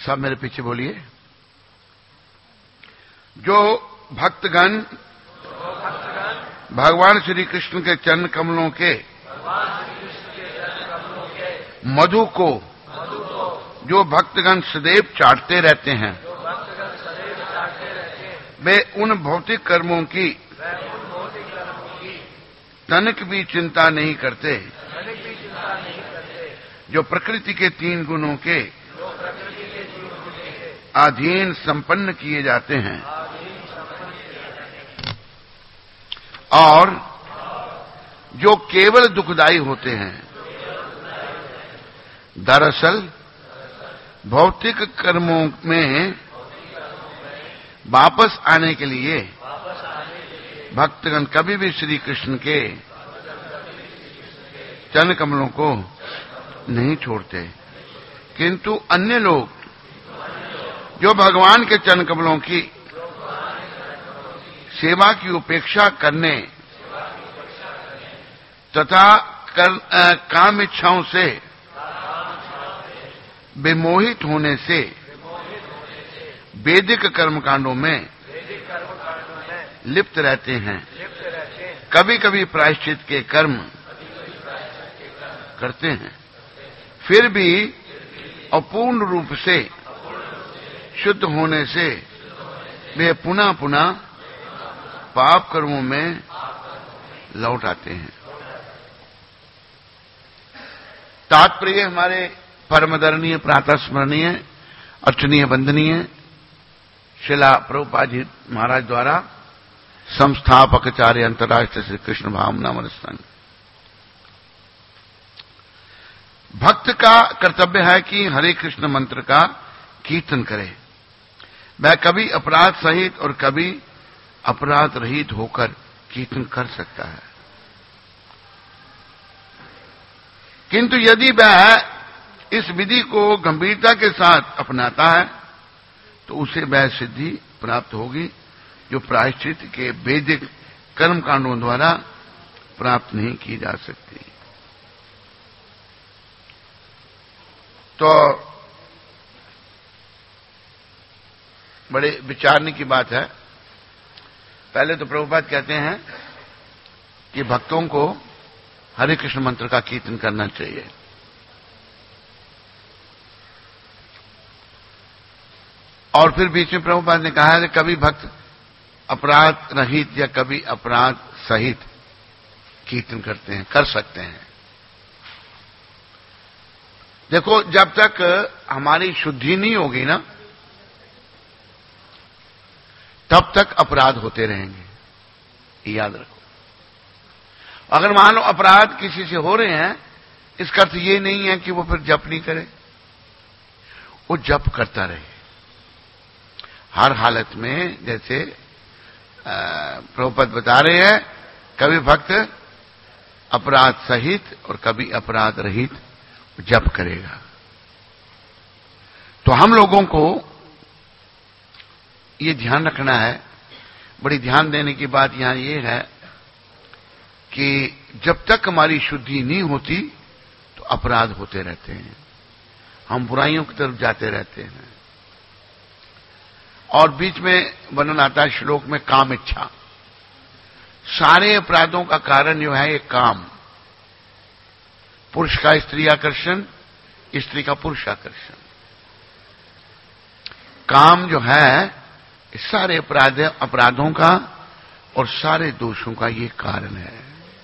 सब मेरे पीछे बोलिए। जो भक्तगण भगवान श्री कृष्ण के चरण कमलों के मधु को जो भक्तगण सदैव चाटते रहते हैं, वे उन भौतिक कर्मों की तनिक भी चिंता नहीं करते जो प्रकृति के 3 गुणों के अधीन संपन्न किए जाते हैं और जो केवल दुखदायी होते हैं। दरअसल भौतिक कर्मों में वापस आने के लिए भक्तगण कभी भी श्री कृष्ण के चरण कमलों को नहीं छोड़ते, किंतु अन्य लोग जो भगवान के चरण कमलों की सेवा की उपेक्षा करने तथा काम इच्छाओं से विमोहित होने से वैदिक कर्मकांडों में लिप्त रहते हैं, कभी कभी प्रायश्चित के कर्म करते हैं, फिर भी अपूर्ण रूप से शुद्ध होने से वे पुनः पुनः पाप कर्मों में लौट आते हैं। तात्पर्य हमारे परमदरणीय, प्रातः स्मरणीय, अर्चनीय, वंदनीय शिला प्रभुपाद जी महाराज द्वारा संस्थापकाचार्य अंतर्राष्ट्रीय श्री कृष्ण भावनामृत संघ। भक्त का कर्तव्य है कि हरे कृष्ण मंत्र का कीर्तन करे। वह कभी अपराध सहित और कभी अपराध रहित होकर कीर्तन कर सकता है, किंतु यदि वह इस विधि को गंभीरता के साथ अपनाता है तो उसे वह सिद्धि प्राप्त होगी जो प्रायश्चित के वैदिक कर्मकांडों द्वारा प्राप्त नहीं की जा सकती। तो बड़े विचारने की बात है। पहले तो प्रभुपाद कहते हैं कि भक्तों को हरे कृष्ण मंत्र का कीर्तन करना चाहिए। और फिर बीच में प्रभुपाद ने कहा है कि कभी भक्त अपराध रहित या कभी अपराध सहित कीर्तन करते हैं, कर सकते हैं। देखो, जब तक हमारी शुद्धि नहीं होगी ना, तब तक अपराध होते रहेंगे, याद रखो। अगर मान लो अपराध किसी से हो रहे हैं, इसका अर्थ ये नहीं है कि वो फिर जप नहीं करे, वो जप करता रहे हर हालत में। जैसे प्रभुपद बता रहे हैं, कभी भक्त अपराध सहित और कभी अपराध रहित जप करेगा। तो हम लोगों को ये ध्यान रखना है। बड़ी ध्यान देने की बात यहां ये है कि जब तक हमारी शुद्धि नहीं होती तो अपराध होते रहते हैं, हम बुराइयों की तरफ जाते रहते हैं। और बीच में वर्णन आता है श्लोक में काम इच्छा। सारे अपराधों का कारण जो है ये काम। पुरुष का स्त्री आकर्षण, स्त्री का पुरुष आकर्षण। काम जो है इस सारे अपराधों का और सारे दोषों का ये कारण है।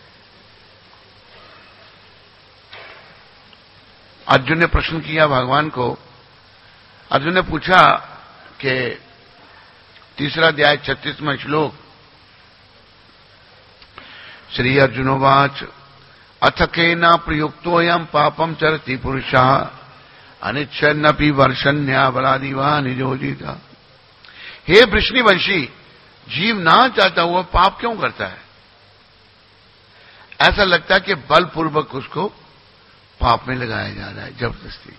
अर्जुन ने प्रश्न किया भगवान को। अर्जुन ने पूछा कि 3 अध्याय 36वां श्लोक, श्री अर्जुनोवाच अथ केन प्रयुक्तोऽयं पापं चरति पुरुषः अनिच्छन्नपि वर्षन्यापराधी वा निजोजिता। हे वृष्णिवंशी, जीव ना चाहता हुआ पाप क्यों करता है? ऐसा लगता है कि बलपूर्वक उसको पाप में लगाया जा रहा है, जबरदस्ती।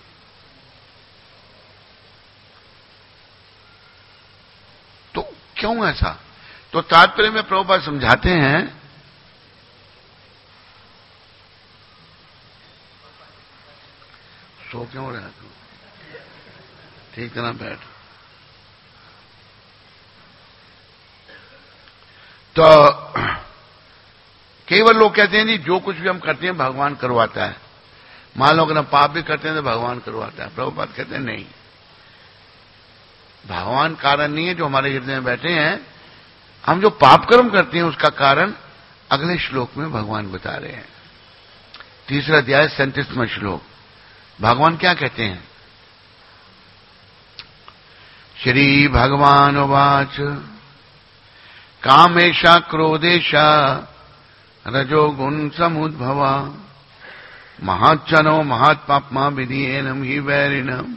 तो क्यों ऐसा? तो तात्पर्य में प्रभुपाद समझाते हैं सो क्यों रहा तू? ठीक तरह बैठ। तो कई बार लोग कहते हैं जी जो कुछ भी हम करते हैं भगवान करवाता है। मान लो अगर हम पाप भी करते हैं तो भगवान करवाता है। प्रभुपाद कहते हैं नहीं, भगवान कारण नहीं है, जो हमारे हृदय में बैठे हैं। हम जो पाप कर्म करते हैं उसका कारण अगले श्लोक में भगवान बता रहे हैं। 3 अध्याय 37वां श्लोक। भगवान क्या कहते हैं? श्री भगवान उवाच कामेशा क्रोधेशा रजोगुण समुद्भवा महाचनो महात्पापमा विधियेनम ही वैरिणम।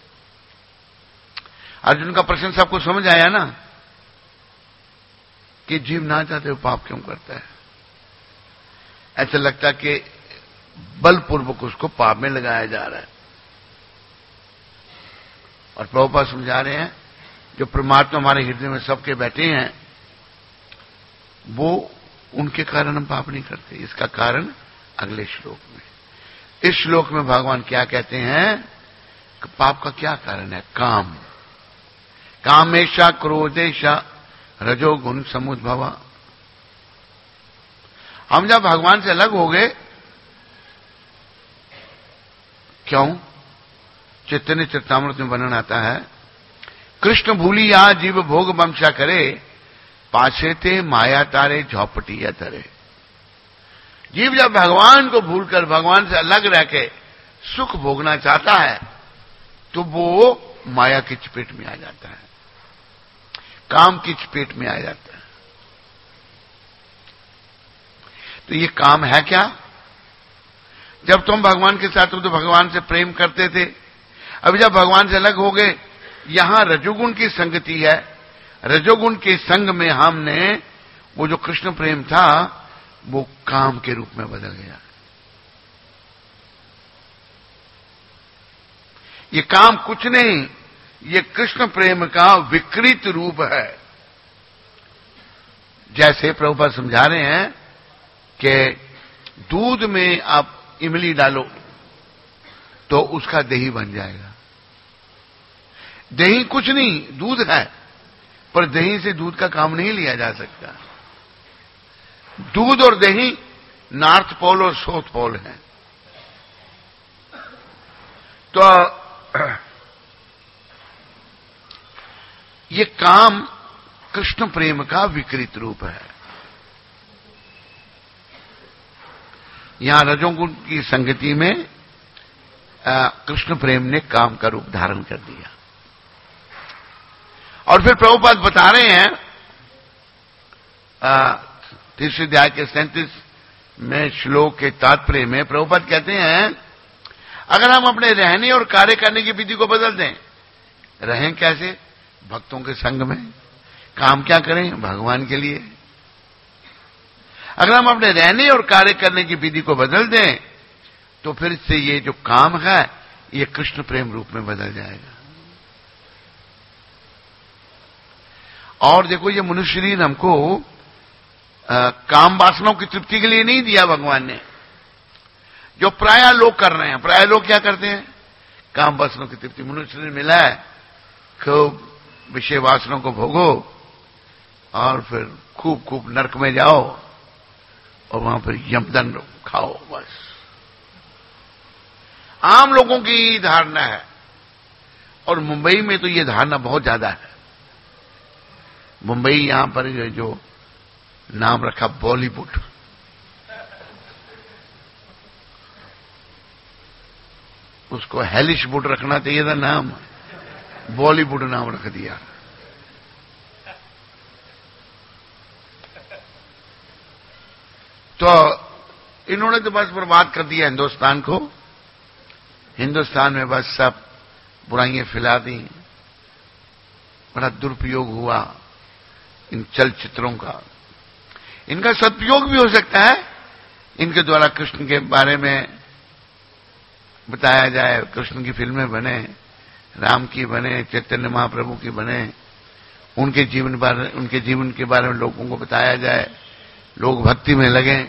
अर्जुन का प्रश्न सबको समझ आया ना कि जीव ना चाहते हुए पाप क्यों करता है। ऐसा लगता कि बलपूर्वक उसको पाप में लगाया जा रहा है। और प्रभुपाद समझा रहे हैं जो परमात्मा हमारे हृदय में सबके बैठे हैं वो उनके कारण हम पाप नहीं करते। इसका कारण अगले श्लोक में। इस श्लोक में भगवान क्या कहते हैं कि पाप का क्या कारण है? काम। कामेशा क्रोधेशा रजोगुण समुद्भवा। हम जब भगवान से अलग हो गए, क्यों? चैतन्य चरितामृत में वर्णन आता है, कृष्ण भूली या जीव भोग वंशा करे पाछे ते माया तारे झौपटिया तरे। जीव जब भगवान को भूलकर भगवान से अलग रह के सुख भोगना चाहता है तो वो माया की चपेट में आ जाता है, काम की चपेट में आ जाता है। तो ये काम है क्या? जब तुम भगवान के साथ हो तो भगवान से प्रेम करते थे। अब जब भगवान से अलग हो गए, यहां रजोगुण की संगति है। रजोगुण के संग में हमने वो जो कृष्ण प्रेम था वो काम के रूप में बदल गया। ये काम कुछ नहीं, ये कृष्ण प्रेम का विकृत रूप है। जैसे प्रभुपाद समझा रहे हैं कि दूध में आप इमली डालो तो उसका दही बन जाएगा। दही कुछ नहीं, दूध है, पर दही से दूध का काम नहीं लिया जा सकता। दूध और दही नॉर्थ पोल और साउथ पोल है। तो ये काम कृष्ण प्रेम का विकृत रूप है। यहां रजोगुण की संगति में कृष्ण प्रेम ने काम का रूप धारण कर दिया। और फिर प्रभुपाद बता रहे हैं 3 अध्याय के 37 में श्लोक के तात्पर्य में प्रभुपाद कहते हैं अगर हम अपने रहने और कार्य करने की विधि को बदल दें, रहें कैसे? भक्तों के संग में। काम क्या करें? भगवान के लिए। अगर हम अपने रहने और कार्य करने की विधि को बदल दें तो फिर से ये जो काम है ये कृष्ण प्रेम रूप में बदल जाएगा। और देखो, ये मनुष्य शरीर हमको काम वासनाओं की तृप्ति के लिए नहीं दिया भगवान ने। जो प्राय लोग कर रहे हैं, प्राय लोग क्या करते हैं? काम वासनाओं की तृप्ति। मनुष्य शरीर मिला है, खूब विषय वासनाओं को भोगो और फिर खूब खूब नरक में जाओ और वहां पर यमदंड खाओ। बस आम लोगों की धारणा है। और मुंबई में तो ये धारणा बहुत ज्यादा है। मुंबई यहां पर जो नाम रखा बॉलीवुड, उसको हेलिशवुड रखना चाहिए था नाम, बॉलीवुड नाम रख दिया। तो इन्होंने तो बस बर्बाद कर दिया हिंदुस्तान को। हिंदुस्तान में बस सब बुराइयां फैला दी। बड़ा दुरुपयोग हुआ इन चलचित्रों का। इनका सदुपयोग भी हो सकता है, इनके द्वारा कृष्ण के बारे में बताया जाए, कृष्ण की फिल्में बने, राम की बने, चैतन्य महाप्रभु की बने, उनके जीवन के बारे में लोगों को बताया जाए, लोग भक्ति में लगे।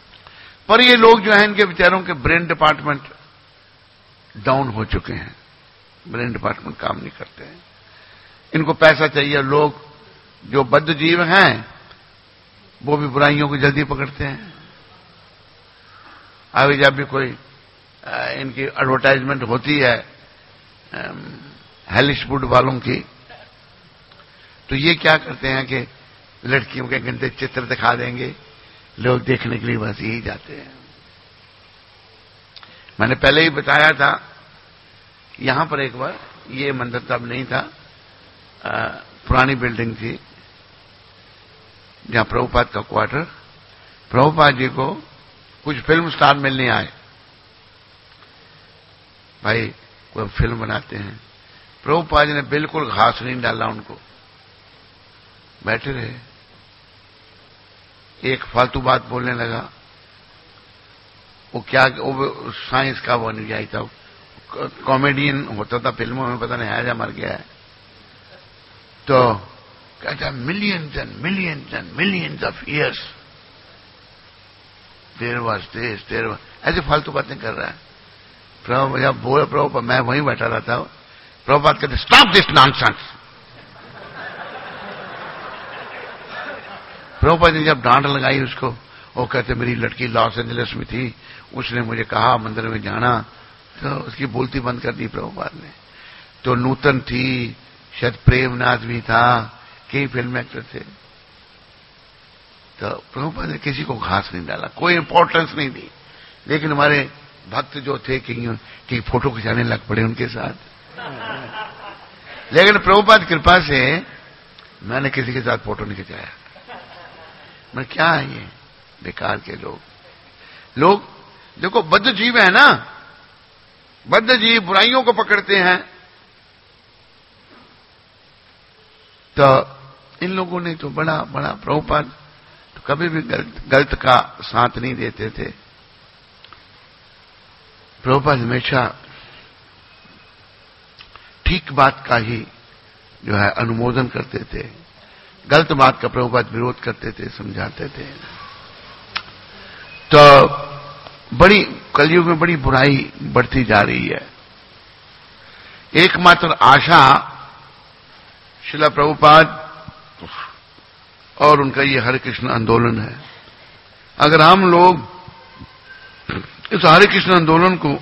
पर ये लोग जो हैं, इनके विचारों के ब्रेन डिपार्टमेंट डाउन हो चुके हैं। ब्रेन डिपार्टमेंट काम नहीं करते हैं। इनको पैसा चाहिए। लोग जो बद्ध जीव हैं वो भी बुराइयों को जल्दी पकड़ते हैं। अभी जब भी कोई इनकी एडवर्टाइजमेंट होती है हेलिश फूड वालों की, तो ये क्या करते हैं कि लड़कियों के गंदे चित्र दिखा देंगे, लोग देखने के लिए बस यही जाते हैं। मैंने पहले ही बताया था, यहां पर एक बार, ये मंदिर तब नहीं था, पुरानी बिल्डिंग थी जहां प्रभुपाद का क्वार्टर। प्रभुपाद जी को कुछ फिल्म स्टार मिलने आए, भाई कोई फिल्म बनाते हैं। प्रभुपाद जी ने बिल्कुल घास नहीं डाला उनको, बैठे रहे। एक फालतू बात बोलने लगा, वो क्या, वो साइंस का वो अनुयायी था, कॉमेडियन होता था फिल्मों में, पता नहीं है मर गया है। तो कहता millions and millions and millions of years there was this, there was, ऐसे फालतू बातें कर रहा है। प्रभु जब बोले, प्रभु मैं वहीं बैठा रहता हूं, प्रभुपाद कहते स्टॉप दिस नॉनसेंस। प्रभुपाद ने जब डांट लगाई उसको, वो कहते मेरी लड़की लॉस एंजलिस में थी, उसने मुझे कहा मंदिर में जाना, तो उसकी बोलती बंद कर दी प्रभुपाद ने। तो नूतन थी, शायद प्रेमनाथ भी था, कई फिल्म एक्टर थे। तो प्रभुपाद ने किसी को घास नहीं डाला, कोई इंपॉर्टेंस नहीं दी। लेकिन हमारे भक्त जो थे कि फोटो खिंचाने लग पड़े उनके साथ। लेकिन प्रभुपाद कृपा से मैंने किसी के साथ फोटो नहीं खिंचाया। मैं क्या है ये बेकार के लोग देखो, बद्ध जीव है ना, बद्ध जीव बुराइयों को पकड़ते हैं। तो इन लोगों ने तो बड़ा प्रभुपाद तो कभी भी गलत का साथ नहीं देते थे। प्रभुपाद हमेशा ठीक बात का ही जो है अनुमोदन करते थे, गलत बात का प्रभुपाद विरोध करते थे, समझाते थे। तो बड़ी कलयुग में बड़ी बुराई बढ़ती जा रही है। एकमात्र आशा श्रील प्रभुपाद और उनका ये हरे कृष्ण आंदोलन है। अगर हम लोग इस हरे कृष्ण आंदोलन को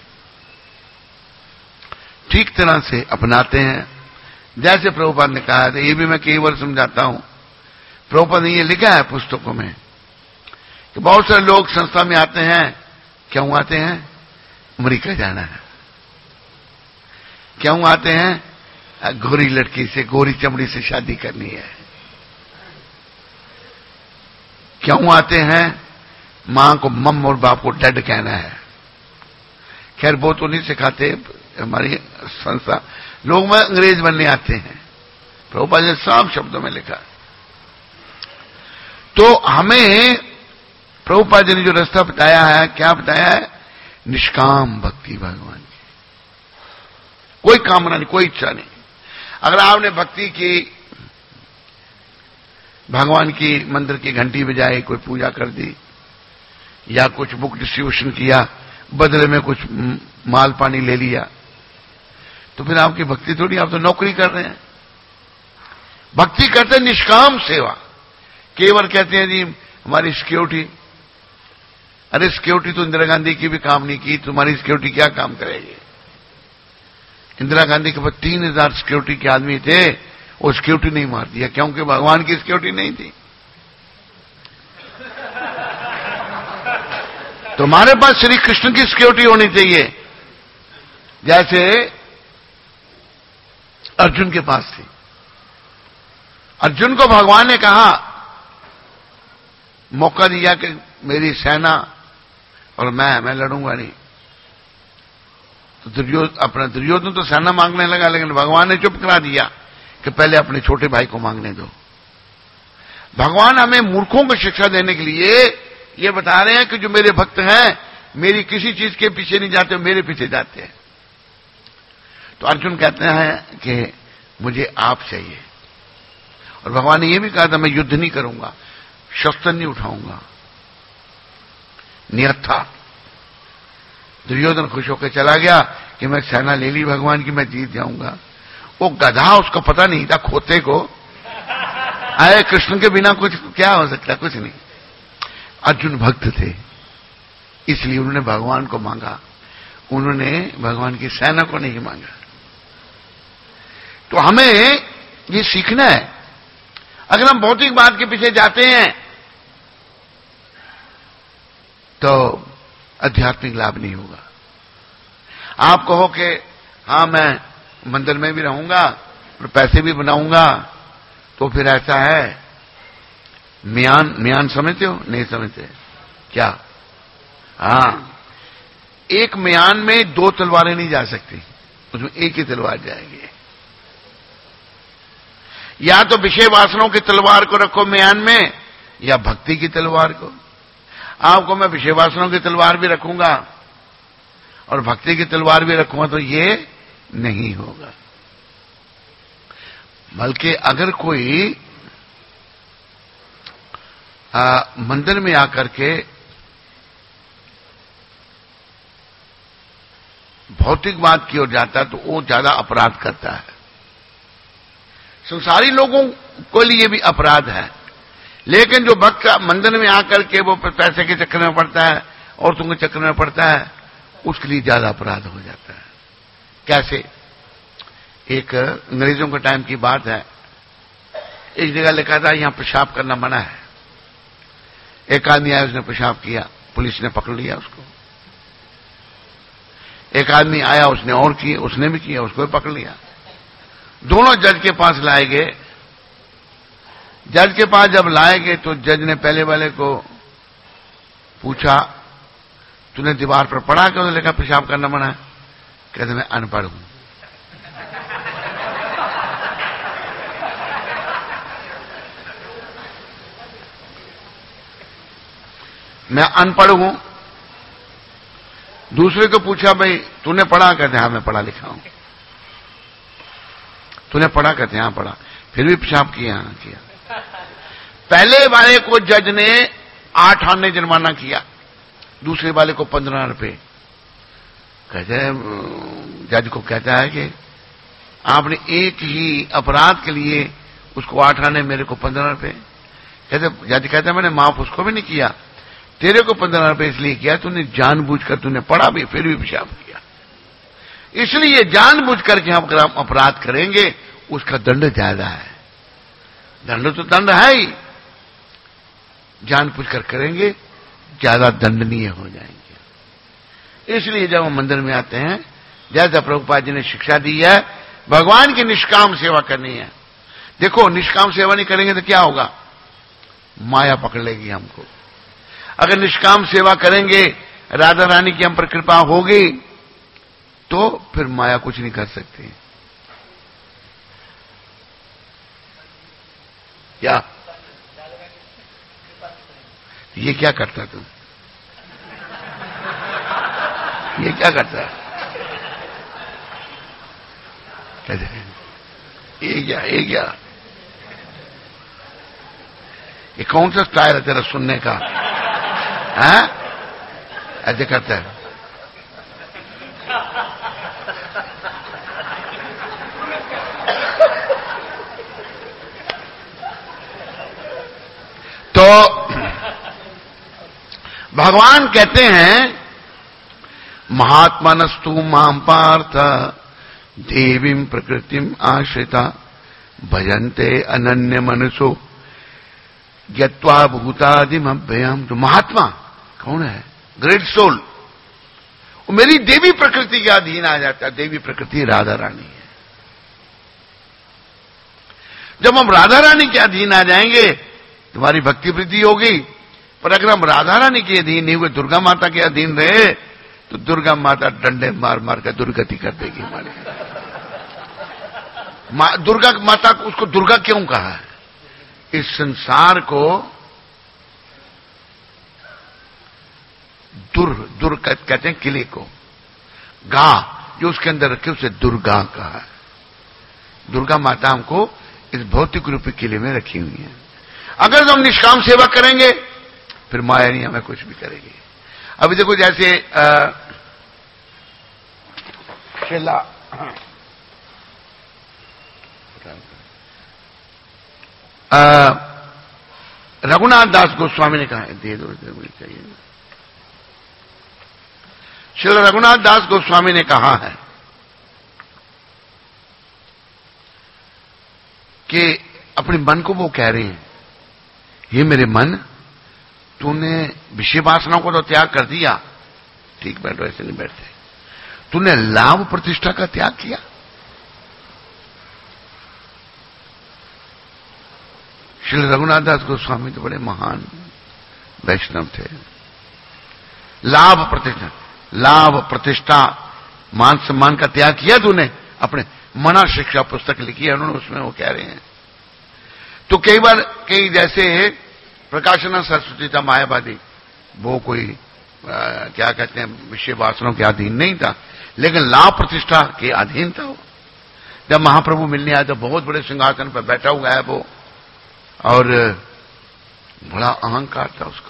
ठीक तरह से अपनाते हैं, जैसे प्रभुपाद ने कहा था, ये भी मैं कई बार समझाता हूं, प्रभुपाद ने ये लिखा है पुस्तकों में कि बहुत सारे लोग संस्था में आते हैं, क्यों आते हैं? अमेरिका जाना है। क्यों आते हैं? गोरी लड़की से, गोरी चमड़ी से शादी करनी है। क्यों आते हैं? मां को मम और बाप को डैड कहना है। खैर वो तो नहीं सिखाते हमारी संस्था, लोग में अंग्रेज बनने आते हैं। प्रभुपाद ने साफ शब्दों में लिखा। तो हमें प्रभुपाद जी ने जो रास्ता बताया है, क्या बताया है? निष्काम भक्ति भगवान की, कोई कामना नहीं, कोई इच्छा नहीं। अगर आपने भक्ति की, भगवान की मंदिर की घंटी बजाई, कोई पूजा कर दी या कुछ बुक डिस्ट्रीब्यूशन किया, बदले में कुछ माल पानी ले लिया, तो फिर आपकी भक्ति थोड़ी, आप तो नौकरी कर रहे हैं। भक्ति करते हैं निष्काम सेवा। केवल कहते हैं जी हमारी सिक्योरिटी, अरे सिक्योरिटी तो इंदिरा गांधी की भी काम नहीं की, तुम्हारी सिक्योरिटी क्या काम करेगी? इंदिरा गांधी के पास 3000 सिक्योरिटी के आदमी थे, वो सिक्योरिटी नहीं मार दिया, क्योंकि भगवान की सिक्योरिटी नहीं थी। तो हमारे पास श्री कृष्ण की सिक्योरिटी होनी चाहिए, जैसे अर्जुन के पास थी। अर्जुन को भगवान ने कहा, मौका दिया कि मेरी सेना और मैं लड़ूंगा नहीं। तो दुर्योधन तो सेना मांगने लगा, लेकिन भगवान ने चुप करा दिया कि पहले अपने छोटे भाई को मांगने दो। भगवान हमें मूर्खों को शिक्षा देने के लिए ये बता रहे हैं कि जो मेरे भक्त हैं, मेरी किसी चीज के पीछे नहीं जाते, मेरे पीछे जाते हैं। तो अर्जुन कहते हैं कि मुझे आप चाहिए, और भगवान ने यह भी कहा था मैं युद्ध नहीं करूंगा, शस्त्र नहीं उठाऊंगा। नियत था। दुर्योधन खुश होकर चला गया कि मैं सेना ले ली भगवान की, मैं जीत जाऊंगा। वो गधा, उसको पता नहीं था खोते को, आए कृष्ण के बिना कुछ क्या हो सकता, कुछ नहीं। अर्जुन भक्त थे, इसलिए उन्होंने भगवान को मांगा, उन्होंने भगवान की सेना को नहीं मांगा। तो हमें ये सीखना है। अगर हम भौतिक बात के पीछे जाते हैं तो आध्यात्मिक लाभ नहीं होगा। आप कहो कि हाँ मैं मंदिर में भी रहूंगा और पैसे भी बनाऊंगा, तो फिर ऐसा है, म्यान समझते हो? नहीं समझते क्या? हाँ, एक म्यान में दो तलवारें नहीं जा सकती, उसमें एक ही तलवार जाएगी। या तो विषय वासनाओं की तलवार को रखो म्यान में, या भक्ति की तलवार को। आपको मैं विषय वासनाओं की तलवार भी रखूंगा और भक्ति की तलवार भी रखूंगा तो ये नहीं होगा। बल्कि अगर कोई मंदिर में आकर के भौतिकवाद की ओर जाता है तो वो ज्यादा अपराध करता है। संसारी लोगों को लिए भी अपराध है, लेकिन जो भक्त मंदिर में आकर के वो पैसे के चक्कर में पड़ता है, औरतों के चक्कर में पड़ता है, उसके लिए ज्यादा अपराध हो जाता है। कैसे? एक अंग्रेजों के टाइम की बात है, एक जगह लिखा था यहां पेशाब करना मना है। एक आदमी आया, उसने पेशाब किया, पुलिस ने पकड़ लिया उसको। एक आदमी आया, उसने और किया, उसने भी किया, उसको भी पकड़ लिया। दोनों जज के पास लाए गए। जज के पास जब लाए गए तो जज ने पहले वाले को पूछा, तूने दीवार पर पढ़ा क्या? उसने लिखा पेशाब करना मना है। कहते मैं अनपढ़ हूं। मैं अनपढ़ हूं। दूसरे को पूछा, भाई तूने पढ़ा? कहते हाँ मैं पढ़ा लिखा हूं। तूने पढ़ा? कहते हाँ पढ़ा। फिर भी पेशाब किया? हाँ किया। पहले वाले को जज ने 8 आने जुर्माना किया, दूसरे वाले को 15 रुपए। कहते जज को कहता है कि आपने एक ही अपराध के लिए उसको 8 आने, मेरे को 15 रुपए। कहते जज कहता मैंने माफ उसको भी नहीं किया, तेरे को 15 रुपए इसलिए किया तूने जानबूझकर, तूने पढ़ा भी फिर भी पेशाब किया। इसलिए जानबूझ करके हम अगर हम अपराध करेंगे उसका दंड ज्यादा है। दंड तो दंड है ही, जानबूझ कर करेंगे ज्यादा दंडनीय हो जाएंगे। इसलिए जब हम मंदिर में आते हैं, जैसा प्रभुपाद जी ने शिक्षा दी है, भगवान की निष्काम सेवा करनी है। देखो निष्काम सेवा नहीं करेंगे तो क्या होगा? माया पकड़ लेगी हमको। अगर निष्काम सेवा करेंगे, राधा रानी की हम पर कृपा होगी, तो फिर माया कुछ नहीं कर सकती। क्या ये क्या करता तुम? ये क्या करता है? ये कौन सा स्टाइल है तेरा सुनने का? हाँ? ऐसे करता है। तो भगवान कहते हैं महात्मनस्तु मां पार्थ देवीं प्रकृतिम आश्रिता भजन्ते अनन्य मनसो यत्वा भूतादिम अभ्ययम। तो महात्मा कौन है? ग्रेट सोल, वो मेरी देवी प्रकृति के अधीन आ जाता है। देवी प्रकृति राधा रानी है। जब हम राधा रानी के अधीन आ जाएंगे तुम्हारी भक्ति वृद्धि होगी। पर अगर हम राधा रानी के अधीन नहीं हुए, दुर्गा माता के अधीन रहे, तो दुर्गा माता डंडे मार मार कर दुर्गति कर देगी हमारे। दुर्गा माता को, उसको दुर्गा क्यों कहा है? इस संसार को दुर कहते हैं किले को, गा जो उसके अंदर रखे उसे दुर्गा कहा है। दुर्गा माता हमको इस भौतिक रूपी किले में रखी हुई है। अगर हम निष्काम सेवा करेंगे फिर माया नहीं हमें कुछ भी करेगी। अभी देखो जैसे शिला रघुनाथ दास गोस्वामी ने कहा है, दे दो मुझे चाहिए। श्री रघुनाथ दास गोस्वामी ने कहा है कि अपने मन को वो कह रहे हैं, ये मेरे मन, तूने विषय वासनाओं को तो त्याग कर दिया, ठीक बैठो, ऐसे नहीं बैठते, तूने लाभ प्रतिष्ठा का त्याग किया। श्री रघुनाथ दास गोस्वामी तो बड़े महान वैष्णव थे। लाभ प्रतिष्ठा मान सम्मान का त्याग किया तूने, अपने मना शिक्षा पुस्तक लिखी है उन्होंने, उसमें वो कह रहे हैं। तो कई बार कई जैसे प्रकाशना सरस्वती था मायावादी, वो कोई क्या कहते हैं, विषय वासनाओं के अधीन नहीं था, लेकिन लाभ प्रतिष्ठा के अधीन था वो। जब महाप्रभु मिलने आए तो बहुत बड़े सिंहासन पर बैठा हुआ है वो, और बड़ा अहंकार था उसको।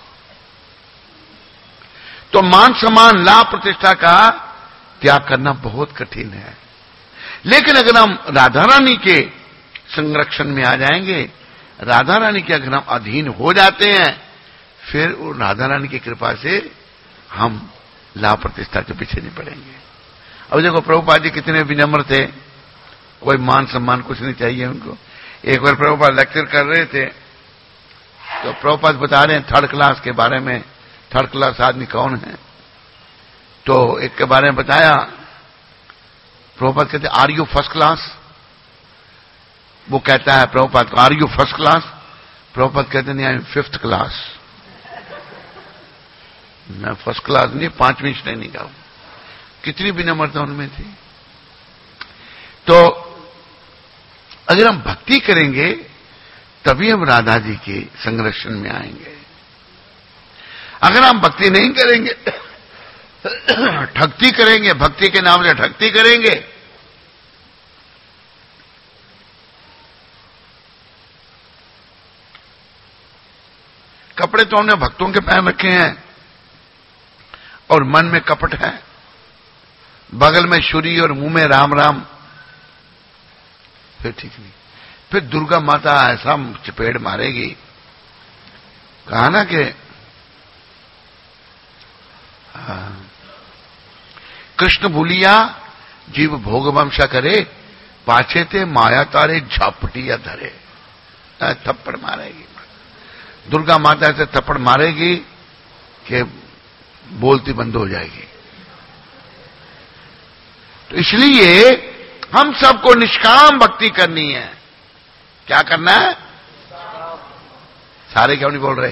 तो मान सम्मान लाभ प्रतिष्ठा का त्याग करना बहुत कठिन है। लेकिन अगर हम राधा रानी के संरक्षण में आ जाएंगे, राधा रानी के अगर हम अधीन हो जाते हैं, फिर वो राधा रानी की कृपा से हम लाभ प्रतिष्ठा के पीछे नहीं पड़ेंगे। अब देखो प्रभुपाद जी कितने विनम्र थे, कोई मान सम्मान कुछ नहीं चाहिए उनको। एक बार प्रभुपाद लेक्चर कर रहे थे तो प्रभुपाद बता रहे हैं थर्ड क्लास के बारे में, थर्ड क्लास आदमी कौन है। तो एक के बारे में बताया, प्रभुपाद कहते आर यू फर्स्ट क्लास, वो कहता है प्रभुपाद को are you first class, Prabhupada कहते नहीं आई एम फिफ्थ क्लास, मैं फर्स्ट क्लास नहीं 5वीं श्रेणी का हूं। कितनी विनम्रता उनमें थी। तो अगर हम भक्ति करेंगे तभी हम राधा जी के संरक्षण में आएंगे। अगर हम भक्ति नहीं करेंगे, ठगती करेंगे, भक्ति के नाम से ठगती करेंगे, कपड़े तो हमने भक्तों के पहन रखे हैं और मन में कपट है, बगल में छुरी और मुंह में राम राम, फिर ठीक नहीं। फिर दुर्गा माता ऐसा चपेट मारेगी, कहा ना कि कृष्ण भूलिया जीव भोग वंशा करे, पाछे थे माया तारे झापटिया धरे, थप्पड़ मारेगी दुर्गा माता, ऐसे थप्पड़ मारेगी कि बोलती बंद हो जाएगी। तो इसलिए हम सबको निष्काम भक्ति करनी है। क्या करना है? सारे क्यों नहीं बोल रहे?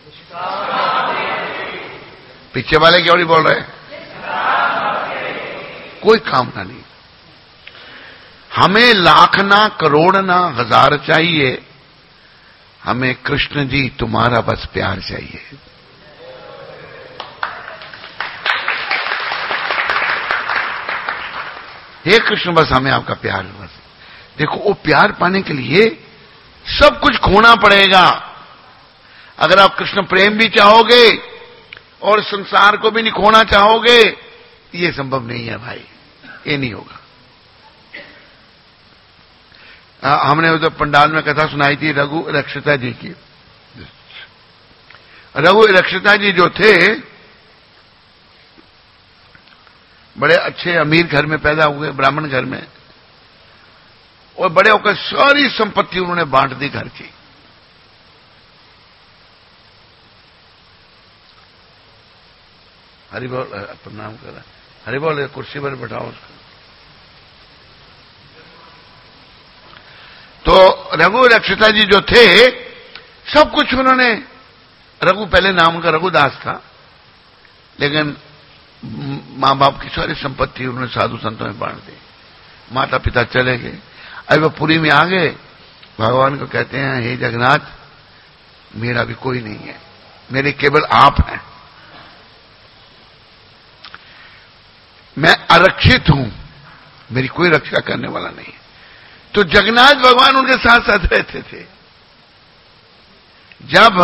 पीछे वाले क्यों नहीं बोल रहे? कोई कामना नहीं। हमें लाख ना करोड़ ना हजार चाहिए, हमें कृष्ण जी तुम्हारा बस प्यार चाहिए। हे कृष्ण बस हमें आपका प्यार बस। देखो वो प्यार पाने के लिए सब कुछ खोना पड़ेगा। अगर आप कृष्ण प्रेम भी चाहोगे और संसार को भी नहीं खोना चाहोगे, ये संभव नहीं है भाई, ये नहीं होगा। हमने उधर पंडाल में कथा सुनाई थी रघु रक्षिता जी की। रघु रक्षिता जी जो थे, बड़े अच्छे अमीर घर में पैदा हुए, ब्राह्मण घर में, और बड़े होकर सारी संपत्ति उन्होंने बांट दी घर की। हरि बोल, प्रणाम करा, हरि बोल, कुर्सी पर बैठाओ उसको। तो रघु रक्षिता जी जो थे, सब कुछ उन्होंने, रघु पहले नाम उनका रघुदास था, लेकिन मां बाप की सारी संपत्ति उन्होंने साधु संतों में बांट दी। माता पिता चले गए। अब वो पुरी में आ गए, भगवान को कहते हैं हे जगन्नाथ, मेरा भी कोई नहीं है, मेरे केवल आप हैं, मैं आरक्षित हूं, मेरी कोई रक्षा करने वाला नहीं है। तो जगन्नाथ भगवान उनके साथ साथ रहते थे। जब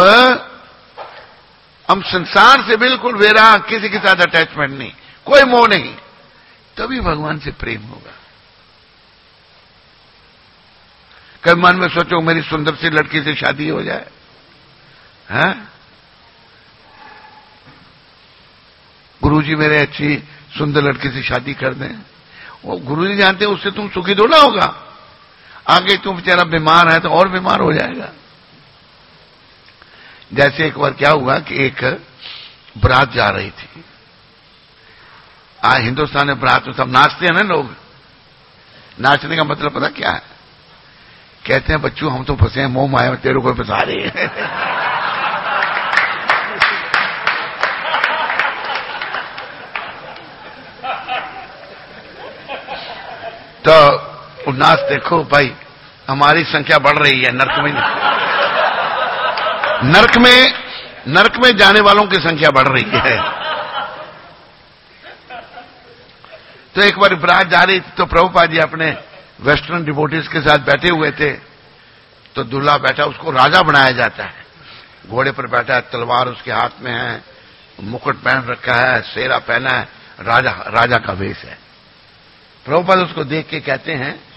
हम संसार से बिल्कुल वैराग, किसी के साथ अटैचमेंट नहीं, कोई मोह नहीं, तभी भगवान से प्रेम होगा। कभी मन में सोचो मेरी सुंदर सी लड़की से शादी हो जाए, हैं? गुरुजी मेरे अच्छी सुंदर लड़की से शादी कर दें, वो गुरुजी जानते हैं उससे तुम सुखी थोड़ा होगा, आगे तुम बेचारा बीमार है तो और बीमार हो जाएगा। जैसे एक बार क्या हुआ कि एक बारात जा रही थी। आज हिंदुस्तान में बारात में सब नाचते हैं ना लोग। नाचने का मतलब पता क्या है? कहते हैं बच्चों हम तो फंसे हैं मोह माया में, तेरे को फंसा रहे हैं। तो नाच देखो भाई, हमारी संख्या बढ़ रही है नरक में। नरक में जाने वालों की संख्या बढ़ रही है। तो एक बार बारात जा रही थी तो प्रभुपाद जी अपने वेस्टर्न डिवोटीज के साथ बैठे हुए थे। तो दूल्हा बैठा, उसको राजा बनाया जाता है, घोड़े पर बैठा है, तलवार उसके हाथ में है, मुकुट पहन रखा है, सेरा पहना है, राजा का वेश है। प्रभुपाद उसको देख के कहते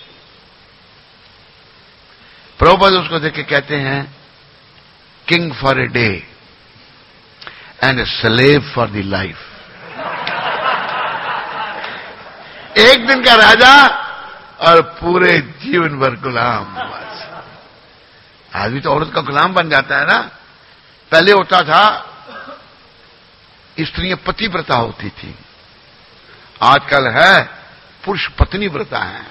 हैं king for a day and a slave for the life. एक दिन का राजा और पूरे जीवन भर गुलाम। बस आदमी तो औरत का गुलाम बन जाता है ना। पहले होता था स्त्रियां पतिव्रता होती थी, आजकल है पुरुष पत्नी व्रता है।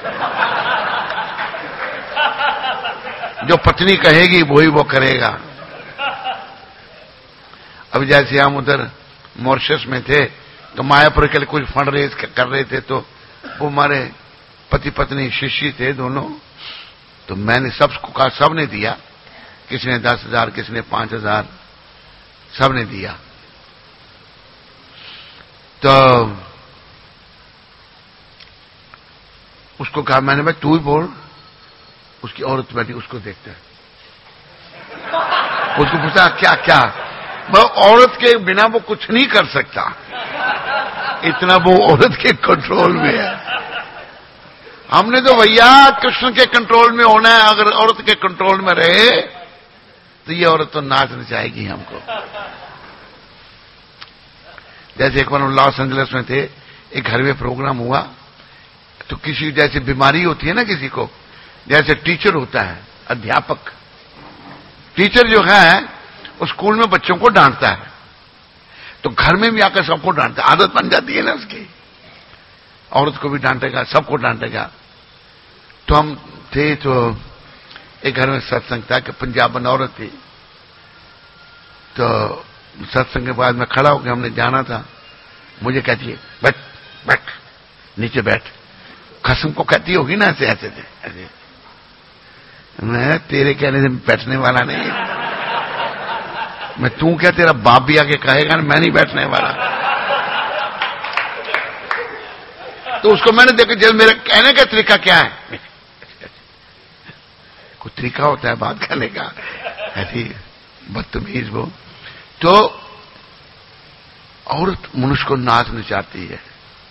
जो पत्नी कहेगी वही वो करेगा। अब जैसे हम उधर मॉरिशस में थे तो मायापुर के लिए कुछ फंड रेज कर रहे थे, तो वो हमारे पति पत्नी शिष्य थे दोनों। तो मैंने सबको कहा, सबने दिया, किसी ने 10,000, किसी ने 5,000, सबने दिया। तो उसको कहा मैंने, भाई तू ही बोल। उसकी औरत बैठी, उसको देखता है, उसको पूछा क्या क्या? वो औरत के बिना वो कुछ नहीं कर सकता, इतना वो औरत के कंट्रोल में है। हमने तो भैया कृष्ण के कंट्रोल में होना है। अगर औरत के कंट्रोल में रहे तो ये औरत तो नाच नचाएगी हमको। जैसे एक बार लॉस एंजलिस में थे, एक घर में प्रोग्राम हुआ, तो किसी जैसे बीमारी होती है ना किसी को, जैसे टीचर होता है, अध्यापक, टीचर जो है वो स्कूल में बच्चों को डांटता है, तो घर में भी आकर सबको डांटता है, आदत बन जाती है ना उसकी। औरत को भी डांटेगा, सबको डांटेगा। तो हम थे तो एक घर में सत्संग था कि पंजाबन औरत थी। तो सत्संग के बाद में खड़ा होकर हमने जाना था, मुझे कहती है बैठ बैठ नीचे बैठ। कसम को कहती होगी ना ऐसे ऐसे ऐसे। मैं तेरे कहने से बैठने वाला नहीं है। मैं तू क्या, तेरा बाप भी आके कहेगा ना, मैं नहीं बैठने वाला। तो उसको मैंने देखा, जब मेरे कहने का तरीका क्या है, कुछ तरीका होता है बात करने का, ऐसी बदतमीज वो। तो औरत मनुष्य को नाच नचाती है।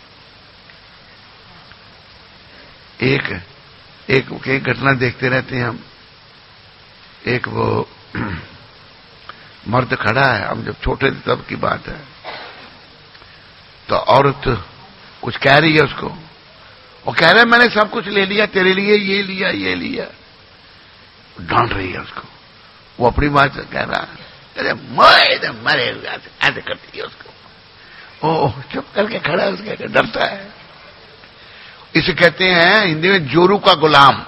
एक घटना देखते रहते हैं हम। एक वो मर्द खड़ा है, हम जब छोटे थे तब की बात है, तो औरत कुछ कह रही है उसको, वो कह रहा है मैंने सब कुछ ले लिया तेरे लिए, ये लिया ये लिया, डांट रही है उसको। वो अपनी बात कह रहा है, अरे मरे ऐसे करती है उसको। ओ चुप करके खड़ा है, उसके डरता है। इसे कहते हैं हिंदी में जोरू का गुलाम।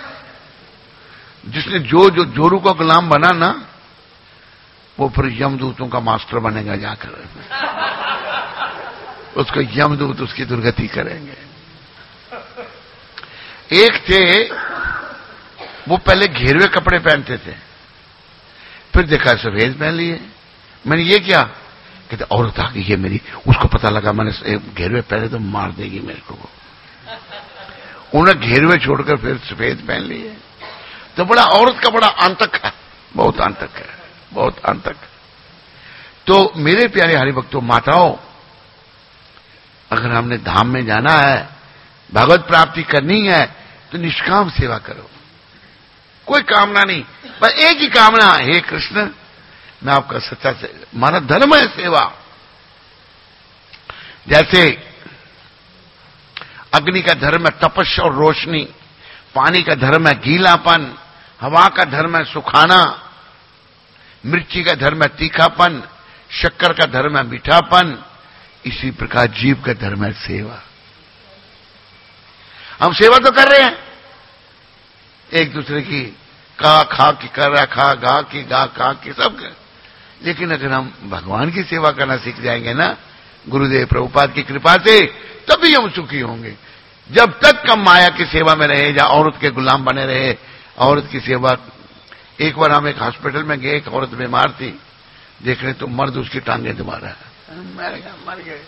जिसने जो जोरू का गुलाम बना ना, वो फिर यमदूतों का मास्टर बनेगा जाकर। उसको यमदूत उसकी दुर्गति करेंगे। एक थे, वो पहले घेरवे कपड़े पहनते थे, फिर देखा सफेद पहन लिए। मैंने ये क्या, कहते औरत आ गई है मेरी। उसको पता लगा मैंने घेरवे पहने तो मार देगी मेरे को। उन्हें घेरवे छोड़कर फिर सफेद पहन लिए। तो बड़ा औरत का बड़ा आंतक है, बहुत आंतक है, बहुत आंतक। तो मेरे प्यारे हरिभक्तों, माताओं, अगर हमने धाम में जाना है, भगवत प्राप्ति करनी है, तो निष्काम सेवा करो, कोई कामना नहीं, बस एक ही कामना, हे कृष्ण मैं आपका सच्चा से, हमारा धर्म है सेवा। जैसे अग्नि का धर्म है तपस्या और रोशनी, पानी का धर्म है गीलापन, हवा का धर्म है सुखाना, मिर्ची का धर्म है तीखापन, शक्कर का धर्म है मीठापन, इसी प्रकार जीव का धर्म है सेवा। हम सेवा तो कर रहे हैं एक दूसरे की, का खा की कर रहा, खा गा की गा खा की सब कर। लेकिन अगर हम भगवान की सेवा करना सीख जाएंगे ना गुरुदेव प्रभुपाद की कृपा से, तभी हम सुखी होंगे। जब तक हम माया की सेवा में रहे या औरत के गुलाम बने रहे, औरत की सेवा। एक बार हम एक हॉस्पिटल में गए, एक औरत बीमार थी, देख रहे तो मर्द उसकी टांगे दबा रहा है, मर गए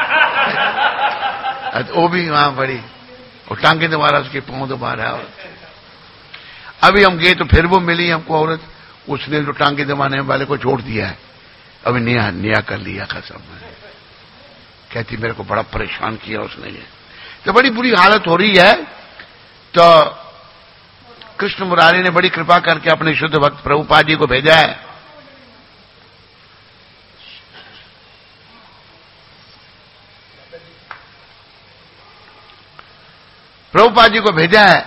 वो भी वहां बड़ी, वो टांगे दबा रहा, उसके पांव दबा रहा है। अभी हम गए तो फिर वो मिली हमको औरत, उसने जो टांगे दबाने वाले को छोड़ दिया है, अभी नया कर लिया कसम। कहती मेरे को बड़ा परेशान किया उसने, ये तो बड़ी बुरी हालत हो रही है। तो कृष्ण मुरारी ने बड़ी कृपा करके अपने शुद्ध भक्त प्रभुपाद जी को भेजा है। प्रभुपाद जी को भेजा है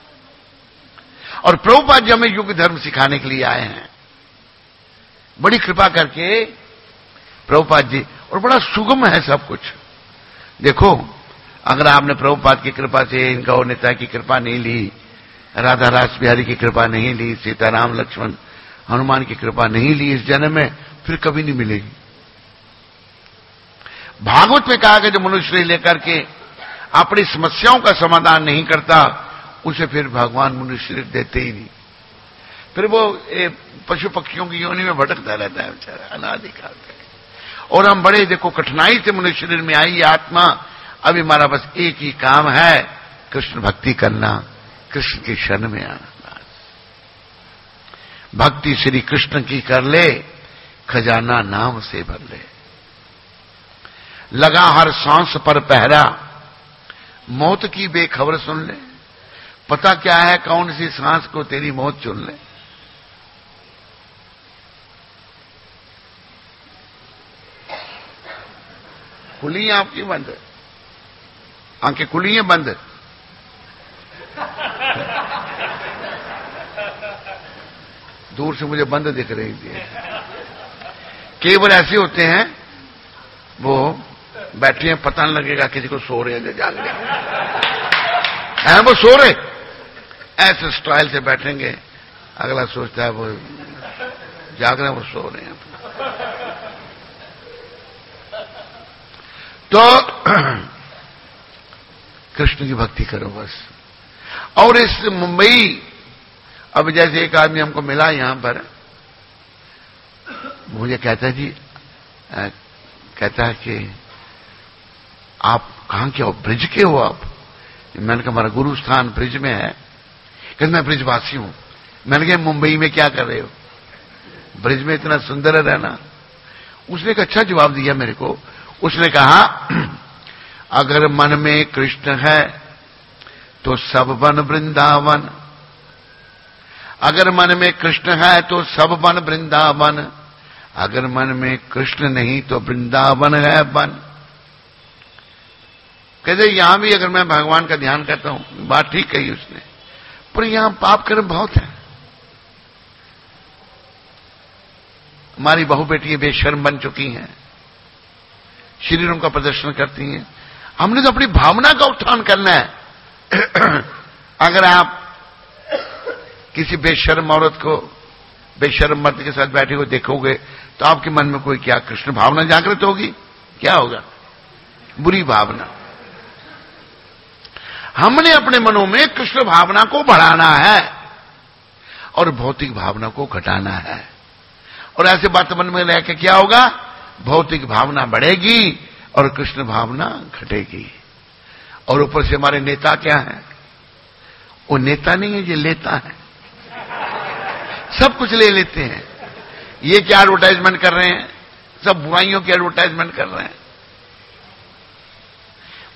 और प्रभुपाद जी हमें युग धर्म सिखाने के लिए आए हैं, बड़ी कृपा करके प्रभुपाद जी, और बड़ा सुगम है सब कुछ। देखो अगर आपने प्रभुपाद की कृपा से, इनका और नेता की कृपा नहीं ली, राधा रास बिहारी की कृपा नहीं ली, सीताराम लक्ष्मण हनुमान की कृपा नहीं ली इस जन्म में, फिर कभी नहीं मिलेगी। भागवत में कहा कि जो मनुष्य लेकर के अपनी समस्याओं का समाधान नहीं करता, उसे फिर भगवान मनुष्य देते ही नहीं, फिर वो पशु पक्षियों की योनि में भटकता रहता है बेचारा अनादिकाल तक। और हम बड़े देखो कठिनाई से मनुष्य शरीर में आई आत्मा, अभी हमारा बस एक ही काम है, कृष्ण भक्ति करना, कृष्ण की शरण में आना। भक्ति श्री कृष्ण की कर ले, खजाना नाम से भर ले। लगा हर सांस पर पहरा, मौत की बेखबर सुन ले। पता क्या है कौन सी सांस को तेरी मौत चुन ले। खुली हैं आपकी बंद, आंखें खुली हैं बंद। दूर से मुझे बंद दिख रही थी। केवल ऐसे होते हैं वो बैठे हैं, पता नहीं लगेगा किसी को सो रहे हैं जाग रहे हैं, वो सो रहे, ऐसे स्टाइल से बैठेंगे, अगला सोचता है वो जाग रहे हैं, वो सो रहे हैं। तो कृष्ण की भक्ति करो बस। और इस मुंबई, अब जैसे एक आदमी हमको मिला यहां पर, मुझे कहता है जी, कहता है कि आप कहां के हो, ब्रिज के हो आप? मैंने कहा हमारा गुरु स्थान ब्रिज में है। कहते मैं ब्रिजवासी हूं। मैंने कहा मुंबई में क्या कर रहे हो, ब्रिज में इतना सुंदर है रहना। उसने एक अच्छा जवाब दिया मेरे को। उसने कहा अगर मन में कृष्ण है तो सब वन वृंदावन, अगर मन में कृष्ण है तो सब वन वृंदावन, अगर मन में कृष्ण नहीं तो वृंदावन है वन। कहते यहां भी अगर मैं भगवान का ध्यान करता हूं, बात ठीक कही उसने, पर यहां पाप कर्म बहुत है। हमारी बहु बेटियां बेशर्म बन चुकी हैं, शरीरों का प्रदर्शन करती हैं। हमने तो अपनी भावना का उत्थान करना है। अगर आप किसी बेशर्म औरत को बेशर्म मर्द के साथ बैठे हुए देखोगे तो आपके मन में कोई क्या कृष्ण भावना जागृत होगी? क्या होगा? बुरी भावना। हमने अपने मनों में कृष्ण भावना को बढ़ाना है और भौतिक भावना को घटाना है। और ऐसे बात मन में लेकर क्या होगा? भौतिक भावना बढ़ेगी और कृष्ण भावना घटेगी। और ऊपर से हमारे नेता क्या है? वो नेता नहीं है, ये लेता है, सब कुछ ले लेते हैं। ये क्या एडवर्टाइजमेंट कर रहे हैं? सब बुराइयों की एडवर्टाइजमेंट कर रहे हैं।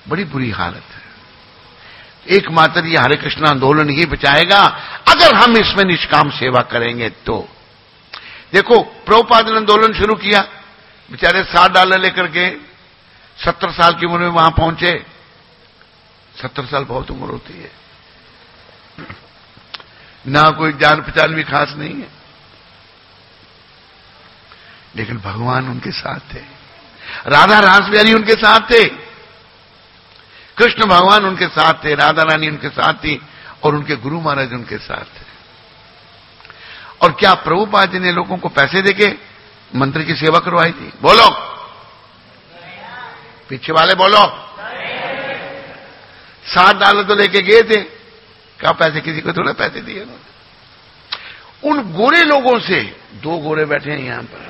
बड़ी बुरी हालत है। एकमात्र ये हरे कृष्ण आंदोलन ही बचाएगा अगर हम इसमें निष्काम सेवा करेंगे तो। देखो, प्रभुपाद ने आंदोलन शुरू किया, बेचारे $60 लेकर के 70 साल की उम्र में वहां पहुंचे। 70 साल बहुत उम्र होती है, ना कोई जान पहचान भी खास नहीं है, लेकिन भगवान उनके साथ थे, राधा रास बिहारी उनके साथ थे, कृष्ण भगवान उनके साथ थे, राधा रानी उनके साथ थी और उनके गुरु महाराज उनके साथ थे। और क्या प्रभुपाद जी ने लोगों को पैसे देके मंत्र की सेवा करवाई थी? बोलो, पीछे वाले बोलो। $60 तो लेके गए थे, क्या पैसे किसी को थोड़ा पैसे दिए उन्होंने। उन गोरे लोगों से, 2 गोरे बैठे हैं यहां पर,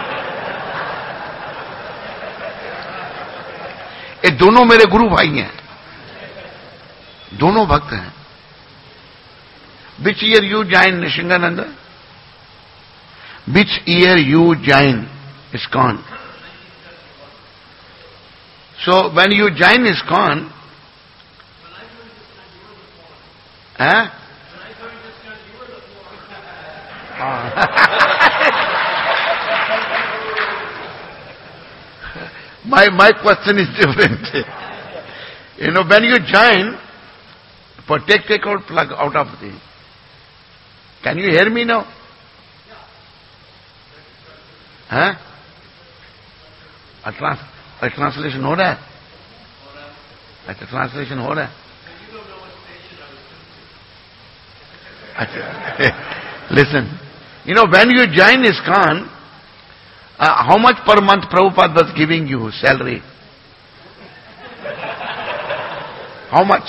ये दोनों मेरे गुरु भाई हैं, दोनों भक्त हैं। Which year you joined Nishingananda? Which year you joined ISKCON? So when you joined ISKCON, my question is different. You know, when you join, but take out plug out of the. Can you hear me now? हाँ? Translation हो रहा है? अच्छा, translation हो रहा है। अच्छा, listen. You know, when you join ISKCON, how much per month Prabhupada was giving you salary? How much?